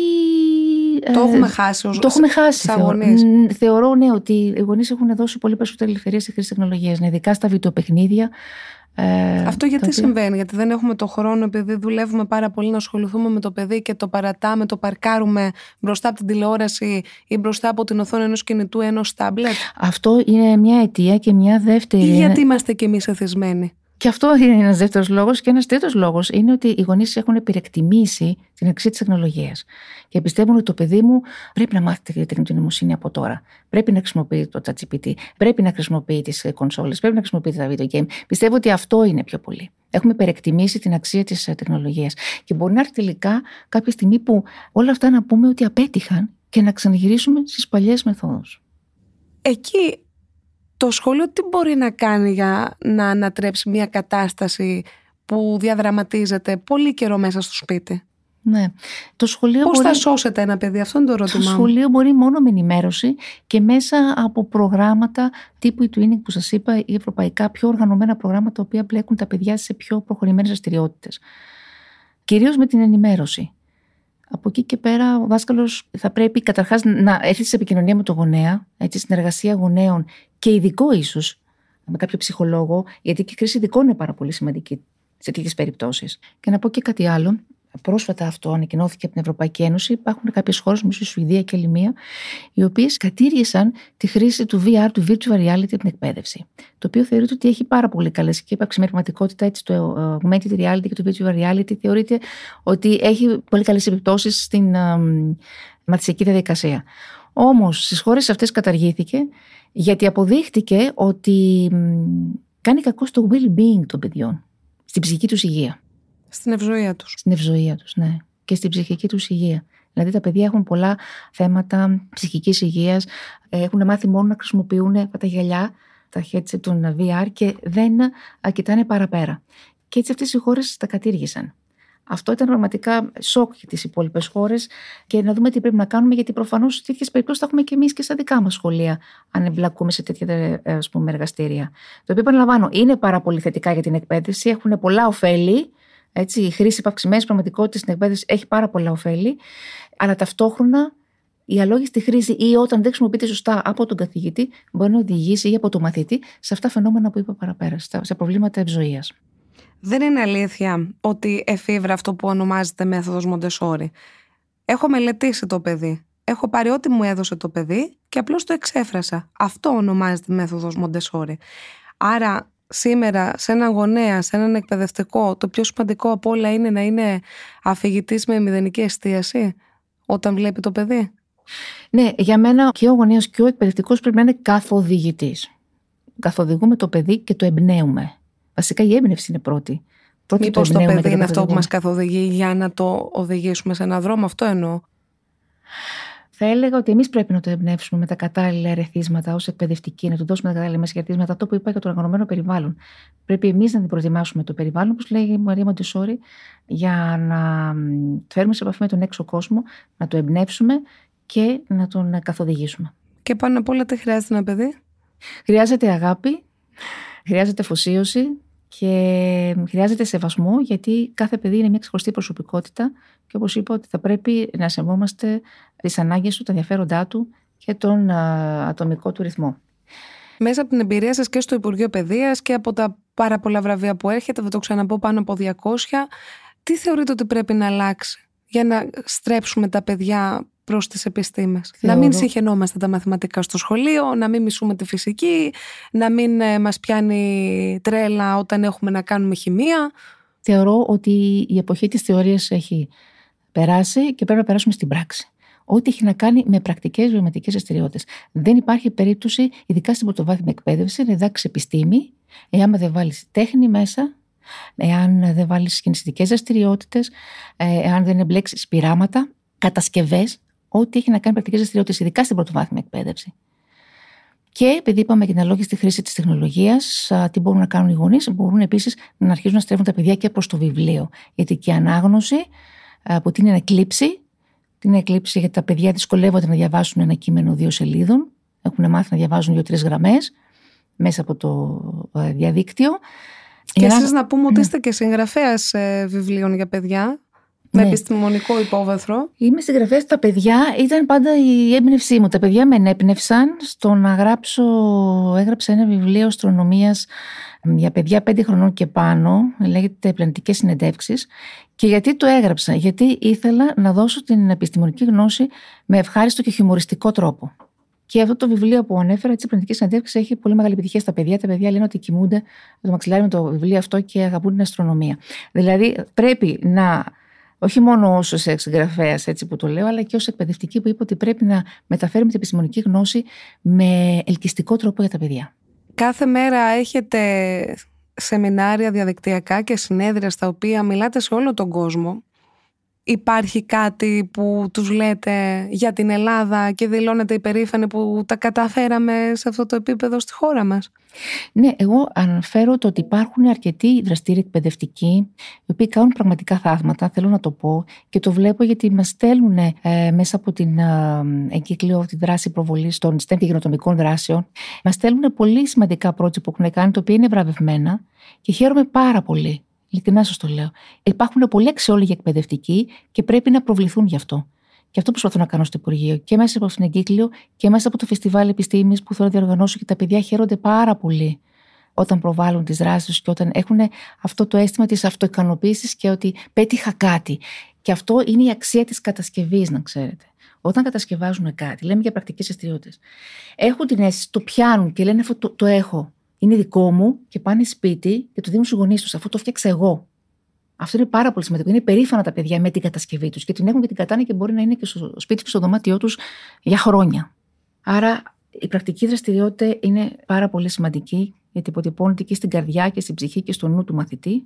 Το έχουμε χάσει ως Το έχουμε χάσει. Θεωρώ, θεωρώ ναι, ότι οι γονείς έχουν δώσει πολύ περισσότερη ελευθερία στη χρήση της τεχνολογίας, ειδικά στα βιντεοπαιχνίδια. Ε, Αυτό γιατί οποία... συμβαίνει, γιατί δεν έχουμε το χρόνο, επειδή δουλεύουμε πάρα πολύ να ασχοληθούμε με το παιδί και το παρατάμε, το παρκάρουμε μπροστά από την τηλεόραση ή μπροστά από την οθόνη ενός κινητού, ενός τάμπλετ. Αυτό είναι μια αιτία και μια δεύτερη. Ή γιατί είμαστε κι εμείς εθισμένοι. Και αυτό είναι ένας δεύτερος λόγος. Και ένας τρίτος λόγος είναι ότι οι γονείς έχουν υπερεκτιμήσει την αξία της τεχνολογίας. Και πιστεύουν ότι το παιδί μου πρέπει να μάθει τη τεχνητή νοημοσύνη από τώρα. Πρέπει να χρησιμοποιεί το ChatGPT, πρέπει να χρησιμοποιεί τις κονσόλες, πρέπει να χρησιμοποιεί τα video game. Πιστεύω ότι αυτό είναι πιο πολύ. Έχουμε υπερεκτιμήσει την αξία της τεχνολογίας. Και μπορεί να έρθει τελικά κάποια στιγμή που όλα αυτά να πούμε ότι απέτυχαν και να ξαναγυρίσουμε στις παλιές μεθόδους. Εκεί. Το σχολείο τι μπορεί να κάνει για να ανατρέψει μια κατάσταση που διαδραματίζεται πολύ καιρό μέσα στο σπίτι? Ναι. Το σχολείο Πώς μπορεί... θα σώσετε ένα παιδί? Αυτό είναι το ερώτημά μου. Το σχολείο μπορεί μόνο με ενημέρωση και μέσα από προγράμματα τύπου η twinning που σας είπα, ή ευρωπαϊκά πιο οργανωμένα προγράμματα τα οποία μπλέκουν τα παιδιά σε πιο προχωρημένες δραστηριότητες. Κυρίως με την ενημέρωση. Από εκεί και πέρα ο δάσκαλος θα πρέπει καταρχάς να έρθει σε επικοινωνία με τον γονέα, έτσι, συνεργασία γονέων και ειδικό ίσως με κάποιο ψυχολόγο, γιατί και η κρίση ειδικών είναι πάρα πολύ σημαντική σε τέτοιες περιπτώσεις. Και να πω και κάτι άλλο. Πρόσφατα αυτό ανακοινώθηκε από την Ευρωπαϊκή Ένωση. Υπάρχουν κάποιες χώρες, όπως η Σουηδία και η Ελημία, οι οποίες κατήργησαν τη χρήση του βι αρ, του virtual reality, από την εκπαίδευση. Το οποίο θεωρείται ότι έχει πάρα πολύ καλές και ύπαρξη με πραγματικότητα, έτσι, το augmented reality και το virtual reality θεωρείται ότι έχει πολύ καλές επιπτώσεις στην uh, μαθησιακή διαδικασία. Όμως στις χώρες αυτές καταργήθηκε γιατί αποδείχτηκε ότι um, κάνει κακό στο well-being των παιδιών, στην ψυχική τους υγεία. Στην ευζοία τους. Στην ευζοία τους, ναι. Και στην ψυχική τους υγεία. Δηλαδή τα παιδιά έχουν πολλά θέματα ψυχικής υγείας, έχουν μάθει μόνο να χρησιμοποιούν τα γυαλιά, τα headset των βι αρ και δεν κοιτάνε παραπέρα. Και έτσι αυτές οι χώρες τα κατήργησαν. Αυτό ήταν πραγματικά σοκ για τις υπόλοιπες χώρες και να δούμε τι πρέπει να κάνουμε, γιατί προφανώς σε τέτοιες περιπτώσεις θα έχουμε και εμείς και στα δικά μας σχολεία, αν εμπλακούμε σε τέτοια, ας πούμε, εργαστήρια. Το οποίο, επαναλαμβάνω, είναι πάρα πολύ θετικά για την εκπαίδευση, έχουν πολλά ωφέλη. Έτσι, η χρήση επαυξημένης πραγματικότητας στην εκπαίδευση έχει πάρα πολλά ωφέλη, αλλά ταυτόχρονα η αλόγιστη χρήση ή όταν δεν χρησιμοποιείται σωστά από τον καθηγητή μπορεί να οδηγήσει ή από τον μαθητή σε αυτά τα φαινόμενα που είπα παραπέρα, σε προβλήματα ευζοίας. Δεν είναι αλήθεια ότι εφήβρα αυτό που ονομάζεται μέθοδος Μοντεσόρι. Έχω μελετήσει το παιδί. Έχω πάρει ό,τι μου έδωσε το παιδί και απλώς το εξέφρασα. Αυτό ονομάζεται μέθοδος Μοντεσόρι. Άρα σήμερα σε έναν γονέα, σε έναν εκπαιδευτικό, το πιο σημαντικό από όλα είναι να είναι αφηγητής με μηδενική εστίαση όταν βλέπει το παιδί. Ναι, για μένα και ο γονέας και ο εκπαιδευτικός πρέπει να είναι καθοδηγητής. Καθοδηγούμε το παιδί και το εμπνέουμε. Βασικά η έμπνευση είναι πρώτη. πρώτη Μήπως το, το παιδί είναι αυτό που μας καθοδηγεί για να το οδηγήσουμε σε έναν δρόμο? Αυτό εννοώ. Θα έλεγα ότι εμείς πρέπει να το εμπνεύσουμε με τα κατάλληλα ερεθίσματα ως εκπαιδευτικοί, να του δώσουμε τα κατάλληλα ερεθίσματα, αυτό που είπα για το οργανωμένο περιβάλλον. Πρέπει εμείς να την προετοιμάσουμε το περιβάλλον, όπως λέει η Μαρία Μοντεσόρι, για να φέρουμε σε επαφή με τον έξω κόσμο, να το εμπνεύσουμε και να τον καθοδηγήσουμε. Και πάνω απ' όλα, τι χρειάζεται ένα παιδί? Χρειάζεται αγάπη, χρειάζεται αφοσίωση και χρειάζεται σεβασμό, γιατί κάθε παιδί είναι μια ξεχωριστή προσωπικότητα και όπως είπα ότι θα πρέπει να σεβόμαστε τις ανάγκες του, τα ενδιαφέροντά του και τον α, ατομικό του ρυθμό. Μέσα από την εμπειρία σας και στο Υπουργείο Παιδείας και από τα πάρα πολλά βραβεία που έρχεται, θα το ξαναπώ, πάνω από διακόσια, τι θεωρείτε ότι πρέπει να αλλάξει για να στρέψουμε τα παιδιά προς τις επιστήμες? Θεωρώ. Να μην συγχαινόμαστε τα μαθηματικά στο σχολείο, να μην μισούμε τη φυσική, να μην ε, μας πιάνει τρέλα όταν έχουμε να κάνουμε χημεία. Θεωρώ ότι η εποχή της θεωρίας έχει περάσει και πρέπει να περάσουμε στην πράξη. ό,τι έχει να κάνει με πρακτικές βιωματικές δραστηριότητες. Δεν υπάρχει περίπτωση, ειδικά στην πρωτοβάθμια εκπαίδευση, να διδάξει επιστήμη, εάν δεν βάλεις τέχνη μέσα, εάν δεν βάλεις κινηστικές δραστηριότητες, εάν δεν εμπλέξεις πειράματα, κατασκευές, ό,τι έχει να κάνει πρακτικές δραστηριότητες, ειδικά στην πρωτοβάθμια εκπαίδευση. Και επειδή είπαμε για την αλόγιστη χρήση της τεχνολογίας, τι μπορούν να κάνουν οι γονείς, μπορούν επίσης να αρχίσουν να στρέφουν τα παιδιά και προς το βιβλίο. Γιατί και η ανάγνωση, που την είναι εκλείψη, την είναι εκλείψη γιατί τα παιδιά δυσκολεύονται να διαβάσουν ένα κείμενο δύο σελίδων, έχουν μάθει να διαβάζουν δύο-τρεις γραμμές μέσα από το διαδίκτυο. Και εσείς να πούμε ότι ναι. είστε και συγγραφέας βιβλίων για παιδιά. Με ναι. επιστημονικό υπόβαθρο. Είμαι συγγραφέας. Τα παιδιά ήταν πάντα η έμπνευσή μου. Τα παιδιά με ενέπνευσαν στο να γράψω. Έγραψα ένα βιβλίο αστρονομίας για παιδιά πέντε χρονών και πάνω. Λέγεται Πλανητικές Συνεντεύξεις. Και γιατί το έγραψα? Γιατί ήθελα να δώσω την επιστημονική γνώση με ευχάριστο και χιουμοριστικό τρόπο. Και αυτό το βιβλίο που ανέφερα, τις Πλανητικές Συνεντεύξεις, έχει πολύ μεγάλη επιτυχία στα παιδιά. Τα παιδιά λένε ότι κοιμούνται το μαξιλάρι με το βιβλίο αυτό και αγαπούν την αστρονομία. Δηλαδή πρέπει να. Όχι μόνο ως συγγραφέας, έτσι που το λέω, αλλά και ως εκπαιδευτική που είπε ότι πρέπει να μεταφέρουμε την επιστημονική γνώση με ελκυστικό τρόπο για τα παιδιά. Κάθε μέρα έχετε σεμινάρια διαδικτυακά και συνέδρια στα οποία μιλάτε σε όλο τον κόσμο. Υπάρχει κάτι που τους λέτε για την Ελλάδα και δηλώνετε υπερήφανοι που τα καταφέραμε σε αυτό το επίπεδο στη χώρα μας? Ναι, εγώ αναφέρω το ότι υπάρχουν αρκετοί δραστήριοι εκπαιδευτικοί οι οποίοι κάνουν πραγματικά θαύματα, θέλω να το πω, και το βλέπω γιατί μας στέλνουν ε, μέσα από την ε, εγκύκλιο τη δράση προβολής των ες τι ι εμ και γενοτομικών δράσεων. Μας στέλνουν πολύ σημαντικά project που έχουν κάνει, τα οποία είναι βραβευμένα και χαίρομαι πάρα πολύ. Ειλικρινά σας το λέω. Υπάρχουν πολλοί αξιόλογοι εκπαιδευτικοί και πρέπει να προβληθούν γι' αυτό. Και αυτό προσπαθώ να κάνω στο Υπουργείο και μέσα από την εγκύκλιο και μέσα από το Φεστιβάλ Επιστήμης που θέλω να διοργανώσω, και τα παιδιά χαίρονται πάρα πολύ όταν προβάλλουν τις δράσεις τους και όταν έχουν αυτό το αίσθημα της αυτοικανοποίησης και ότι πέτυχα κάτι. Και αυτό είναι η αξία της κατασκευής, να ξέρετε. Όταν κατασκευάζουν κάτι, λέμε για πρακτικές δραστηριότητες, έχουν την αίσθηση, το πιάνουν και λένε αυτό το, το έχω. Είναι δικό μου, και πάνε σπίτι και το δίνουν στους γονείς τους. Αυτό το φτιάξα εγώ. Αυτό είναι πάρα πολύ σημαντικό. Είναι περήφανα τα παιδιά με την κατασκευή τους και την έχουν και την κατάνε και μπορεί να είναι και στο σπίτι και στο δωμάτιό τους για χρόνια. Άρα η πρακτική δραστηριότητα είναι πάρα πολύ σημαντική, γιατί υποτυπώνεται και στην καρδιά και στην ψυχή και στο νου του μαθητή.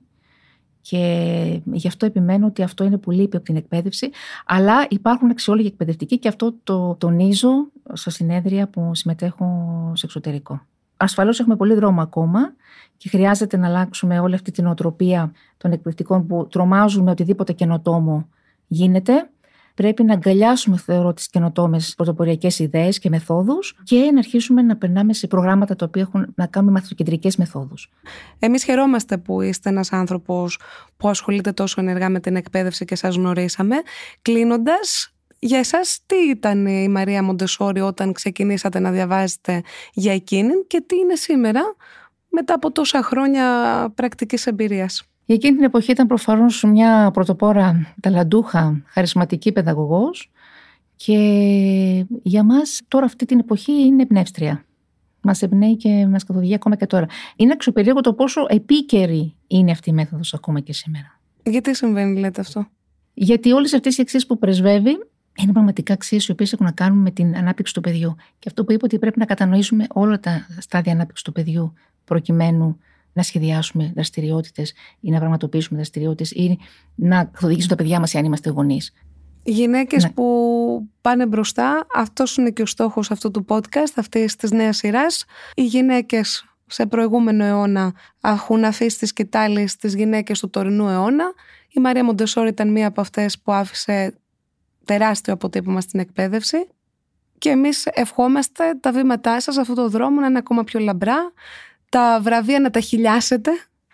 Και γι' αυτό επιμένω ότι αυτό είναι που λείπει από την εκπαίδευση. Αλλά υπάρχουν αξιόλογοι εκπαιδευτικοί και αυτό το τονίζω στα συνέδρια που συμμετέχω σε εξωτερικό. Ασφαλώς έχουμε πολύ δρόμο ακόμα και χρειάζεται να αλλάξουμε όλη αυτή την οτροπία των εκπαιδευτικών που τρομάζουν με οτιδήποτε καινοτόμο γίνεται. Πρέπει να αγκαλιάσουμε, θεωρώ, τις καινοτόμες πρωτοποριακές ιδέες και μεθόδους και να αρχίσουμε να περνάμε σε προγράμματα τα οποία έχουν να κάνουν με μαθητοκεντρικές μεθόδους. Εμείς χαιρόμαστε που είστε ένας άνθρωπος που ασχολείται τόσο ενεργά με την εκπαίδευση και σας γνωρίσαμε. Κλείνοντας, για εσάς τι ήταν η Μαρία Μοντεσόρη όταν ξεκινήσατε να διαβάζετε για εκείνην και τι είναι σήμερα μετά από τόσα χρόνια πρακτικής εμπειρίας? Για εκείνη την εποχή ήταν προφανώς μια πρωτοπόρα, ταλαντούχα, χαρισματική παιδαγωγός και για μας τώρα αυτή την εποχή είναι εμπνεύστρια. Μας εμπνέει και μας καθοδηγεί ακόμα και τώρα. Είναι αξιοπερίεργο το πόσο επίκαιρη είναι αυτή η μέθοδος ακόμα και σήμερα. Γιατί συμβαίνει, λέτε αυτό? Γιατί όλες αυτές οι αξίες που πρεσβεύει είναι πραγματικά αξίες οι οποίες έχουν να κάνουν με την ανάπτυξη του παιδιού. Και αυτό που είπα, ότι πρέπει να κατανοήσουμε όλα τα στάδια ανάπτυξης του παιδιού προκειμένου να σχεδιάσουμε δραστηριότητες ή να πραγματοποιήσουμε δραστηριότητες ή να καθοδηγήσουμε τα παιδιά μας, αν είμαστε γονείς. Γυναίκες ναι. που πάνε μπροστά, αυτός είναι και ο στόχος αυτού του podcast, αυτής της νέας σειράς. Οι γυναίκες σε προηγούμενο αιώνα έχουν αφήσει τη σκητάλη στις γυναίκες του τωρινού αιώνα. Η Μαρία Μοντεσόρη ήταν μία από αυτές που άφησε τεράστιο αποτύπωμα στην εκπαίδευση. Και εμείς ευχόμαστε τα βήματά σας σε αυτόν τον δρόμο να είναι ακόμα πιο λαμπρά, τα βραβεία να τα χιλιάσετε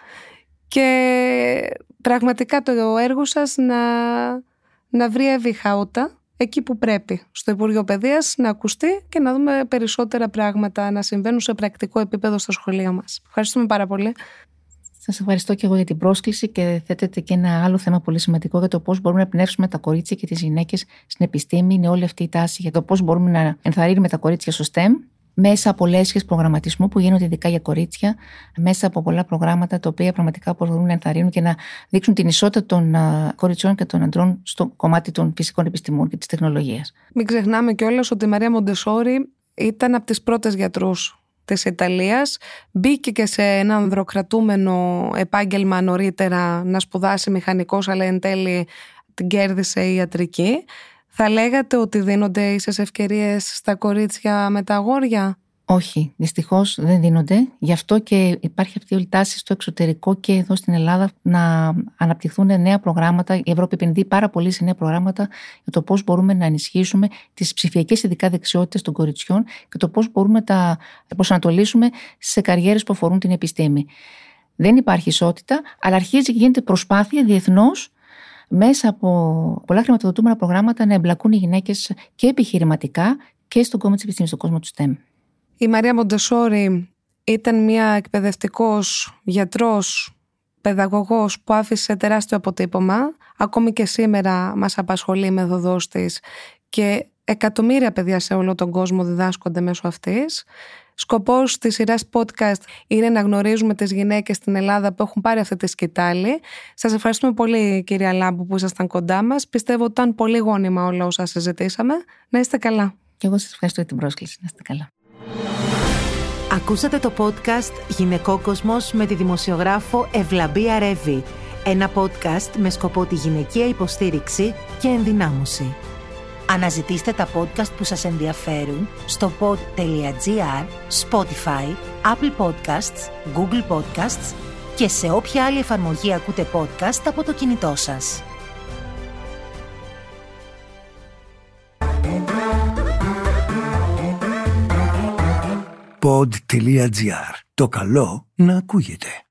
και πραγματικά το έργο σας να, να βρει εύη χαότα εκεί που πρέπει, στο Υπουργείο Παιδείας, να ακουστεί και να δούμε περισσότερα πράγματα να συμβαίνουν σε πρακτικό επίπεδο στα σχολεία μας. Ευχαριστούμε πάρα πολύ. Σας ευχαριστώ και εγώ για την πρόσκληση και θέτετε και ένα άλλο θέμα πολύ σημαντικό για το πώς μπορούμε να εμπνεύσουμε τα κορίτσια και τις γυναίκες στην επιστήμη. Είναι όλη αυτή η τάση για το πώς μπορούμε να ενθαρρύνουμε τα κορίτσια στο STEM μέσα από λέσχες προγραμματισμού που γίνονται ειδικά για κορίτσια, μέσα από πολλά προγράμματα τα οποία πραγματικά μπορούν να ενθαρρύνουν και να δείξουν την ισότητα των κοριτσιών και των αντρών στο κομμάτι των φυσικών επιστημών και της τεχνολογίας. Μην ξεχνάμε κιόλας ότι η Μαρία Μοντεσόρι ήταν από τις πρώτες γιατρούς της Ιταλίας. Μπήκε και σε ένα ανδροκρατούμενο επάγγελμα νωρίτερα να σπουδάσει μηχανικός, αλλά εν τέλει την κέρδισε η ιατρική. Θα λέγατε ότι δίνονται ίσες ευκαιρίες στα κορίτσια με τα αγόρια? Όχι, δυστυχώς δεν δίνονται. Γι' αυτό και υπάρχει αυτή η τάση στο εξωτερικό και εδώ στην Ελλάδα να αναπτυχθούν νέα προγράμματα. Η Ευρώπη επενδύει πάρα πολύ σε νέα προγράμματα για το πώς μπορούμε να ενισχύσουμε τις ψηφιακές ειδικά δεξιότητες των κοριτσιών και το πώς μπορούμε να τα προσανατολίσουμε σε καριέρες που αφορούν την επιστήμη. Δεν υπάρχει ισότητα, αλλά αρχίζει και γίνεται προσπάθεια διεθνώς μέσα από πολλά χρηματοδοτούμενα προγράμματα να εμπλακούν οι γυναίκες και επιχειρηματικά και στον κόμμα της επιστήμης, στον κόσμο του στέμ. Η Μαρία Μοντεσόρι ήταν μια εκπαιδευτικός, γιατρός, παιδαγωγός που άφησε τεράστιο αποτύπωμα. Ακόμη και σήμερα μας απασχολεί η μέθοδός της και εκατομμύρια παιδιά σε όλο τον κόσμο διδάσκονται μέσω αυτής. Σκοπός της σειράς podcast είναι να γνωρίζουμε τις γυναίκες στην Ελλάδα που έχουν πάρει αυτή τη σκητάλη. Σας ευχαριστούμε πολύ, κυρία Λάμπου, που ήσασταν κοντά μας. Πιστεύω ότι ήταν πολύ γόνιμα όλα όσα συζητήσαμε. Να είστε καλά. Και εγώ σας ευχαριστώ για την πρόσκληση. Να είστε καλά. Ακούσατε το podcast «Γυναικό Κόσμος» με τη δημοσιογράφο Ευλαμπία Ρεύη. Ένα podcast με σκοπό τη γυναικεία υποστήριξη και ενδυνάμωση. Αναζητήστε τα podcast που σας ενδιαφέρουν στο pod.gr, Spotify, Apple Podcasts, Google Podcasts και σε όποια άλλη εφαρμογή ακούτε podcast από το κινητό σας. pod.gr. Το καλό να ακούγεται.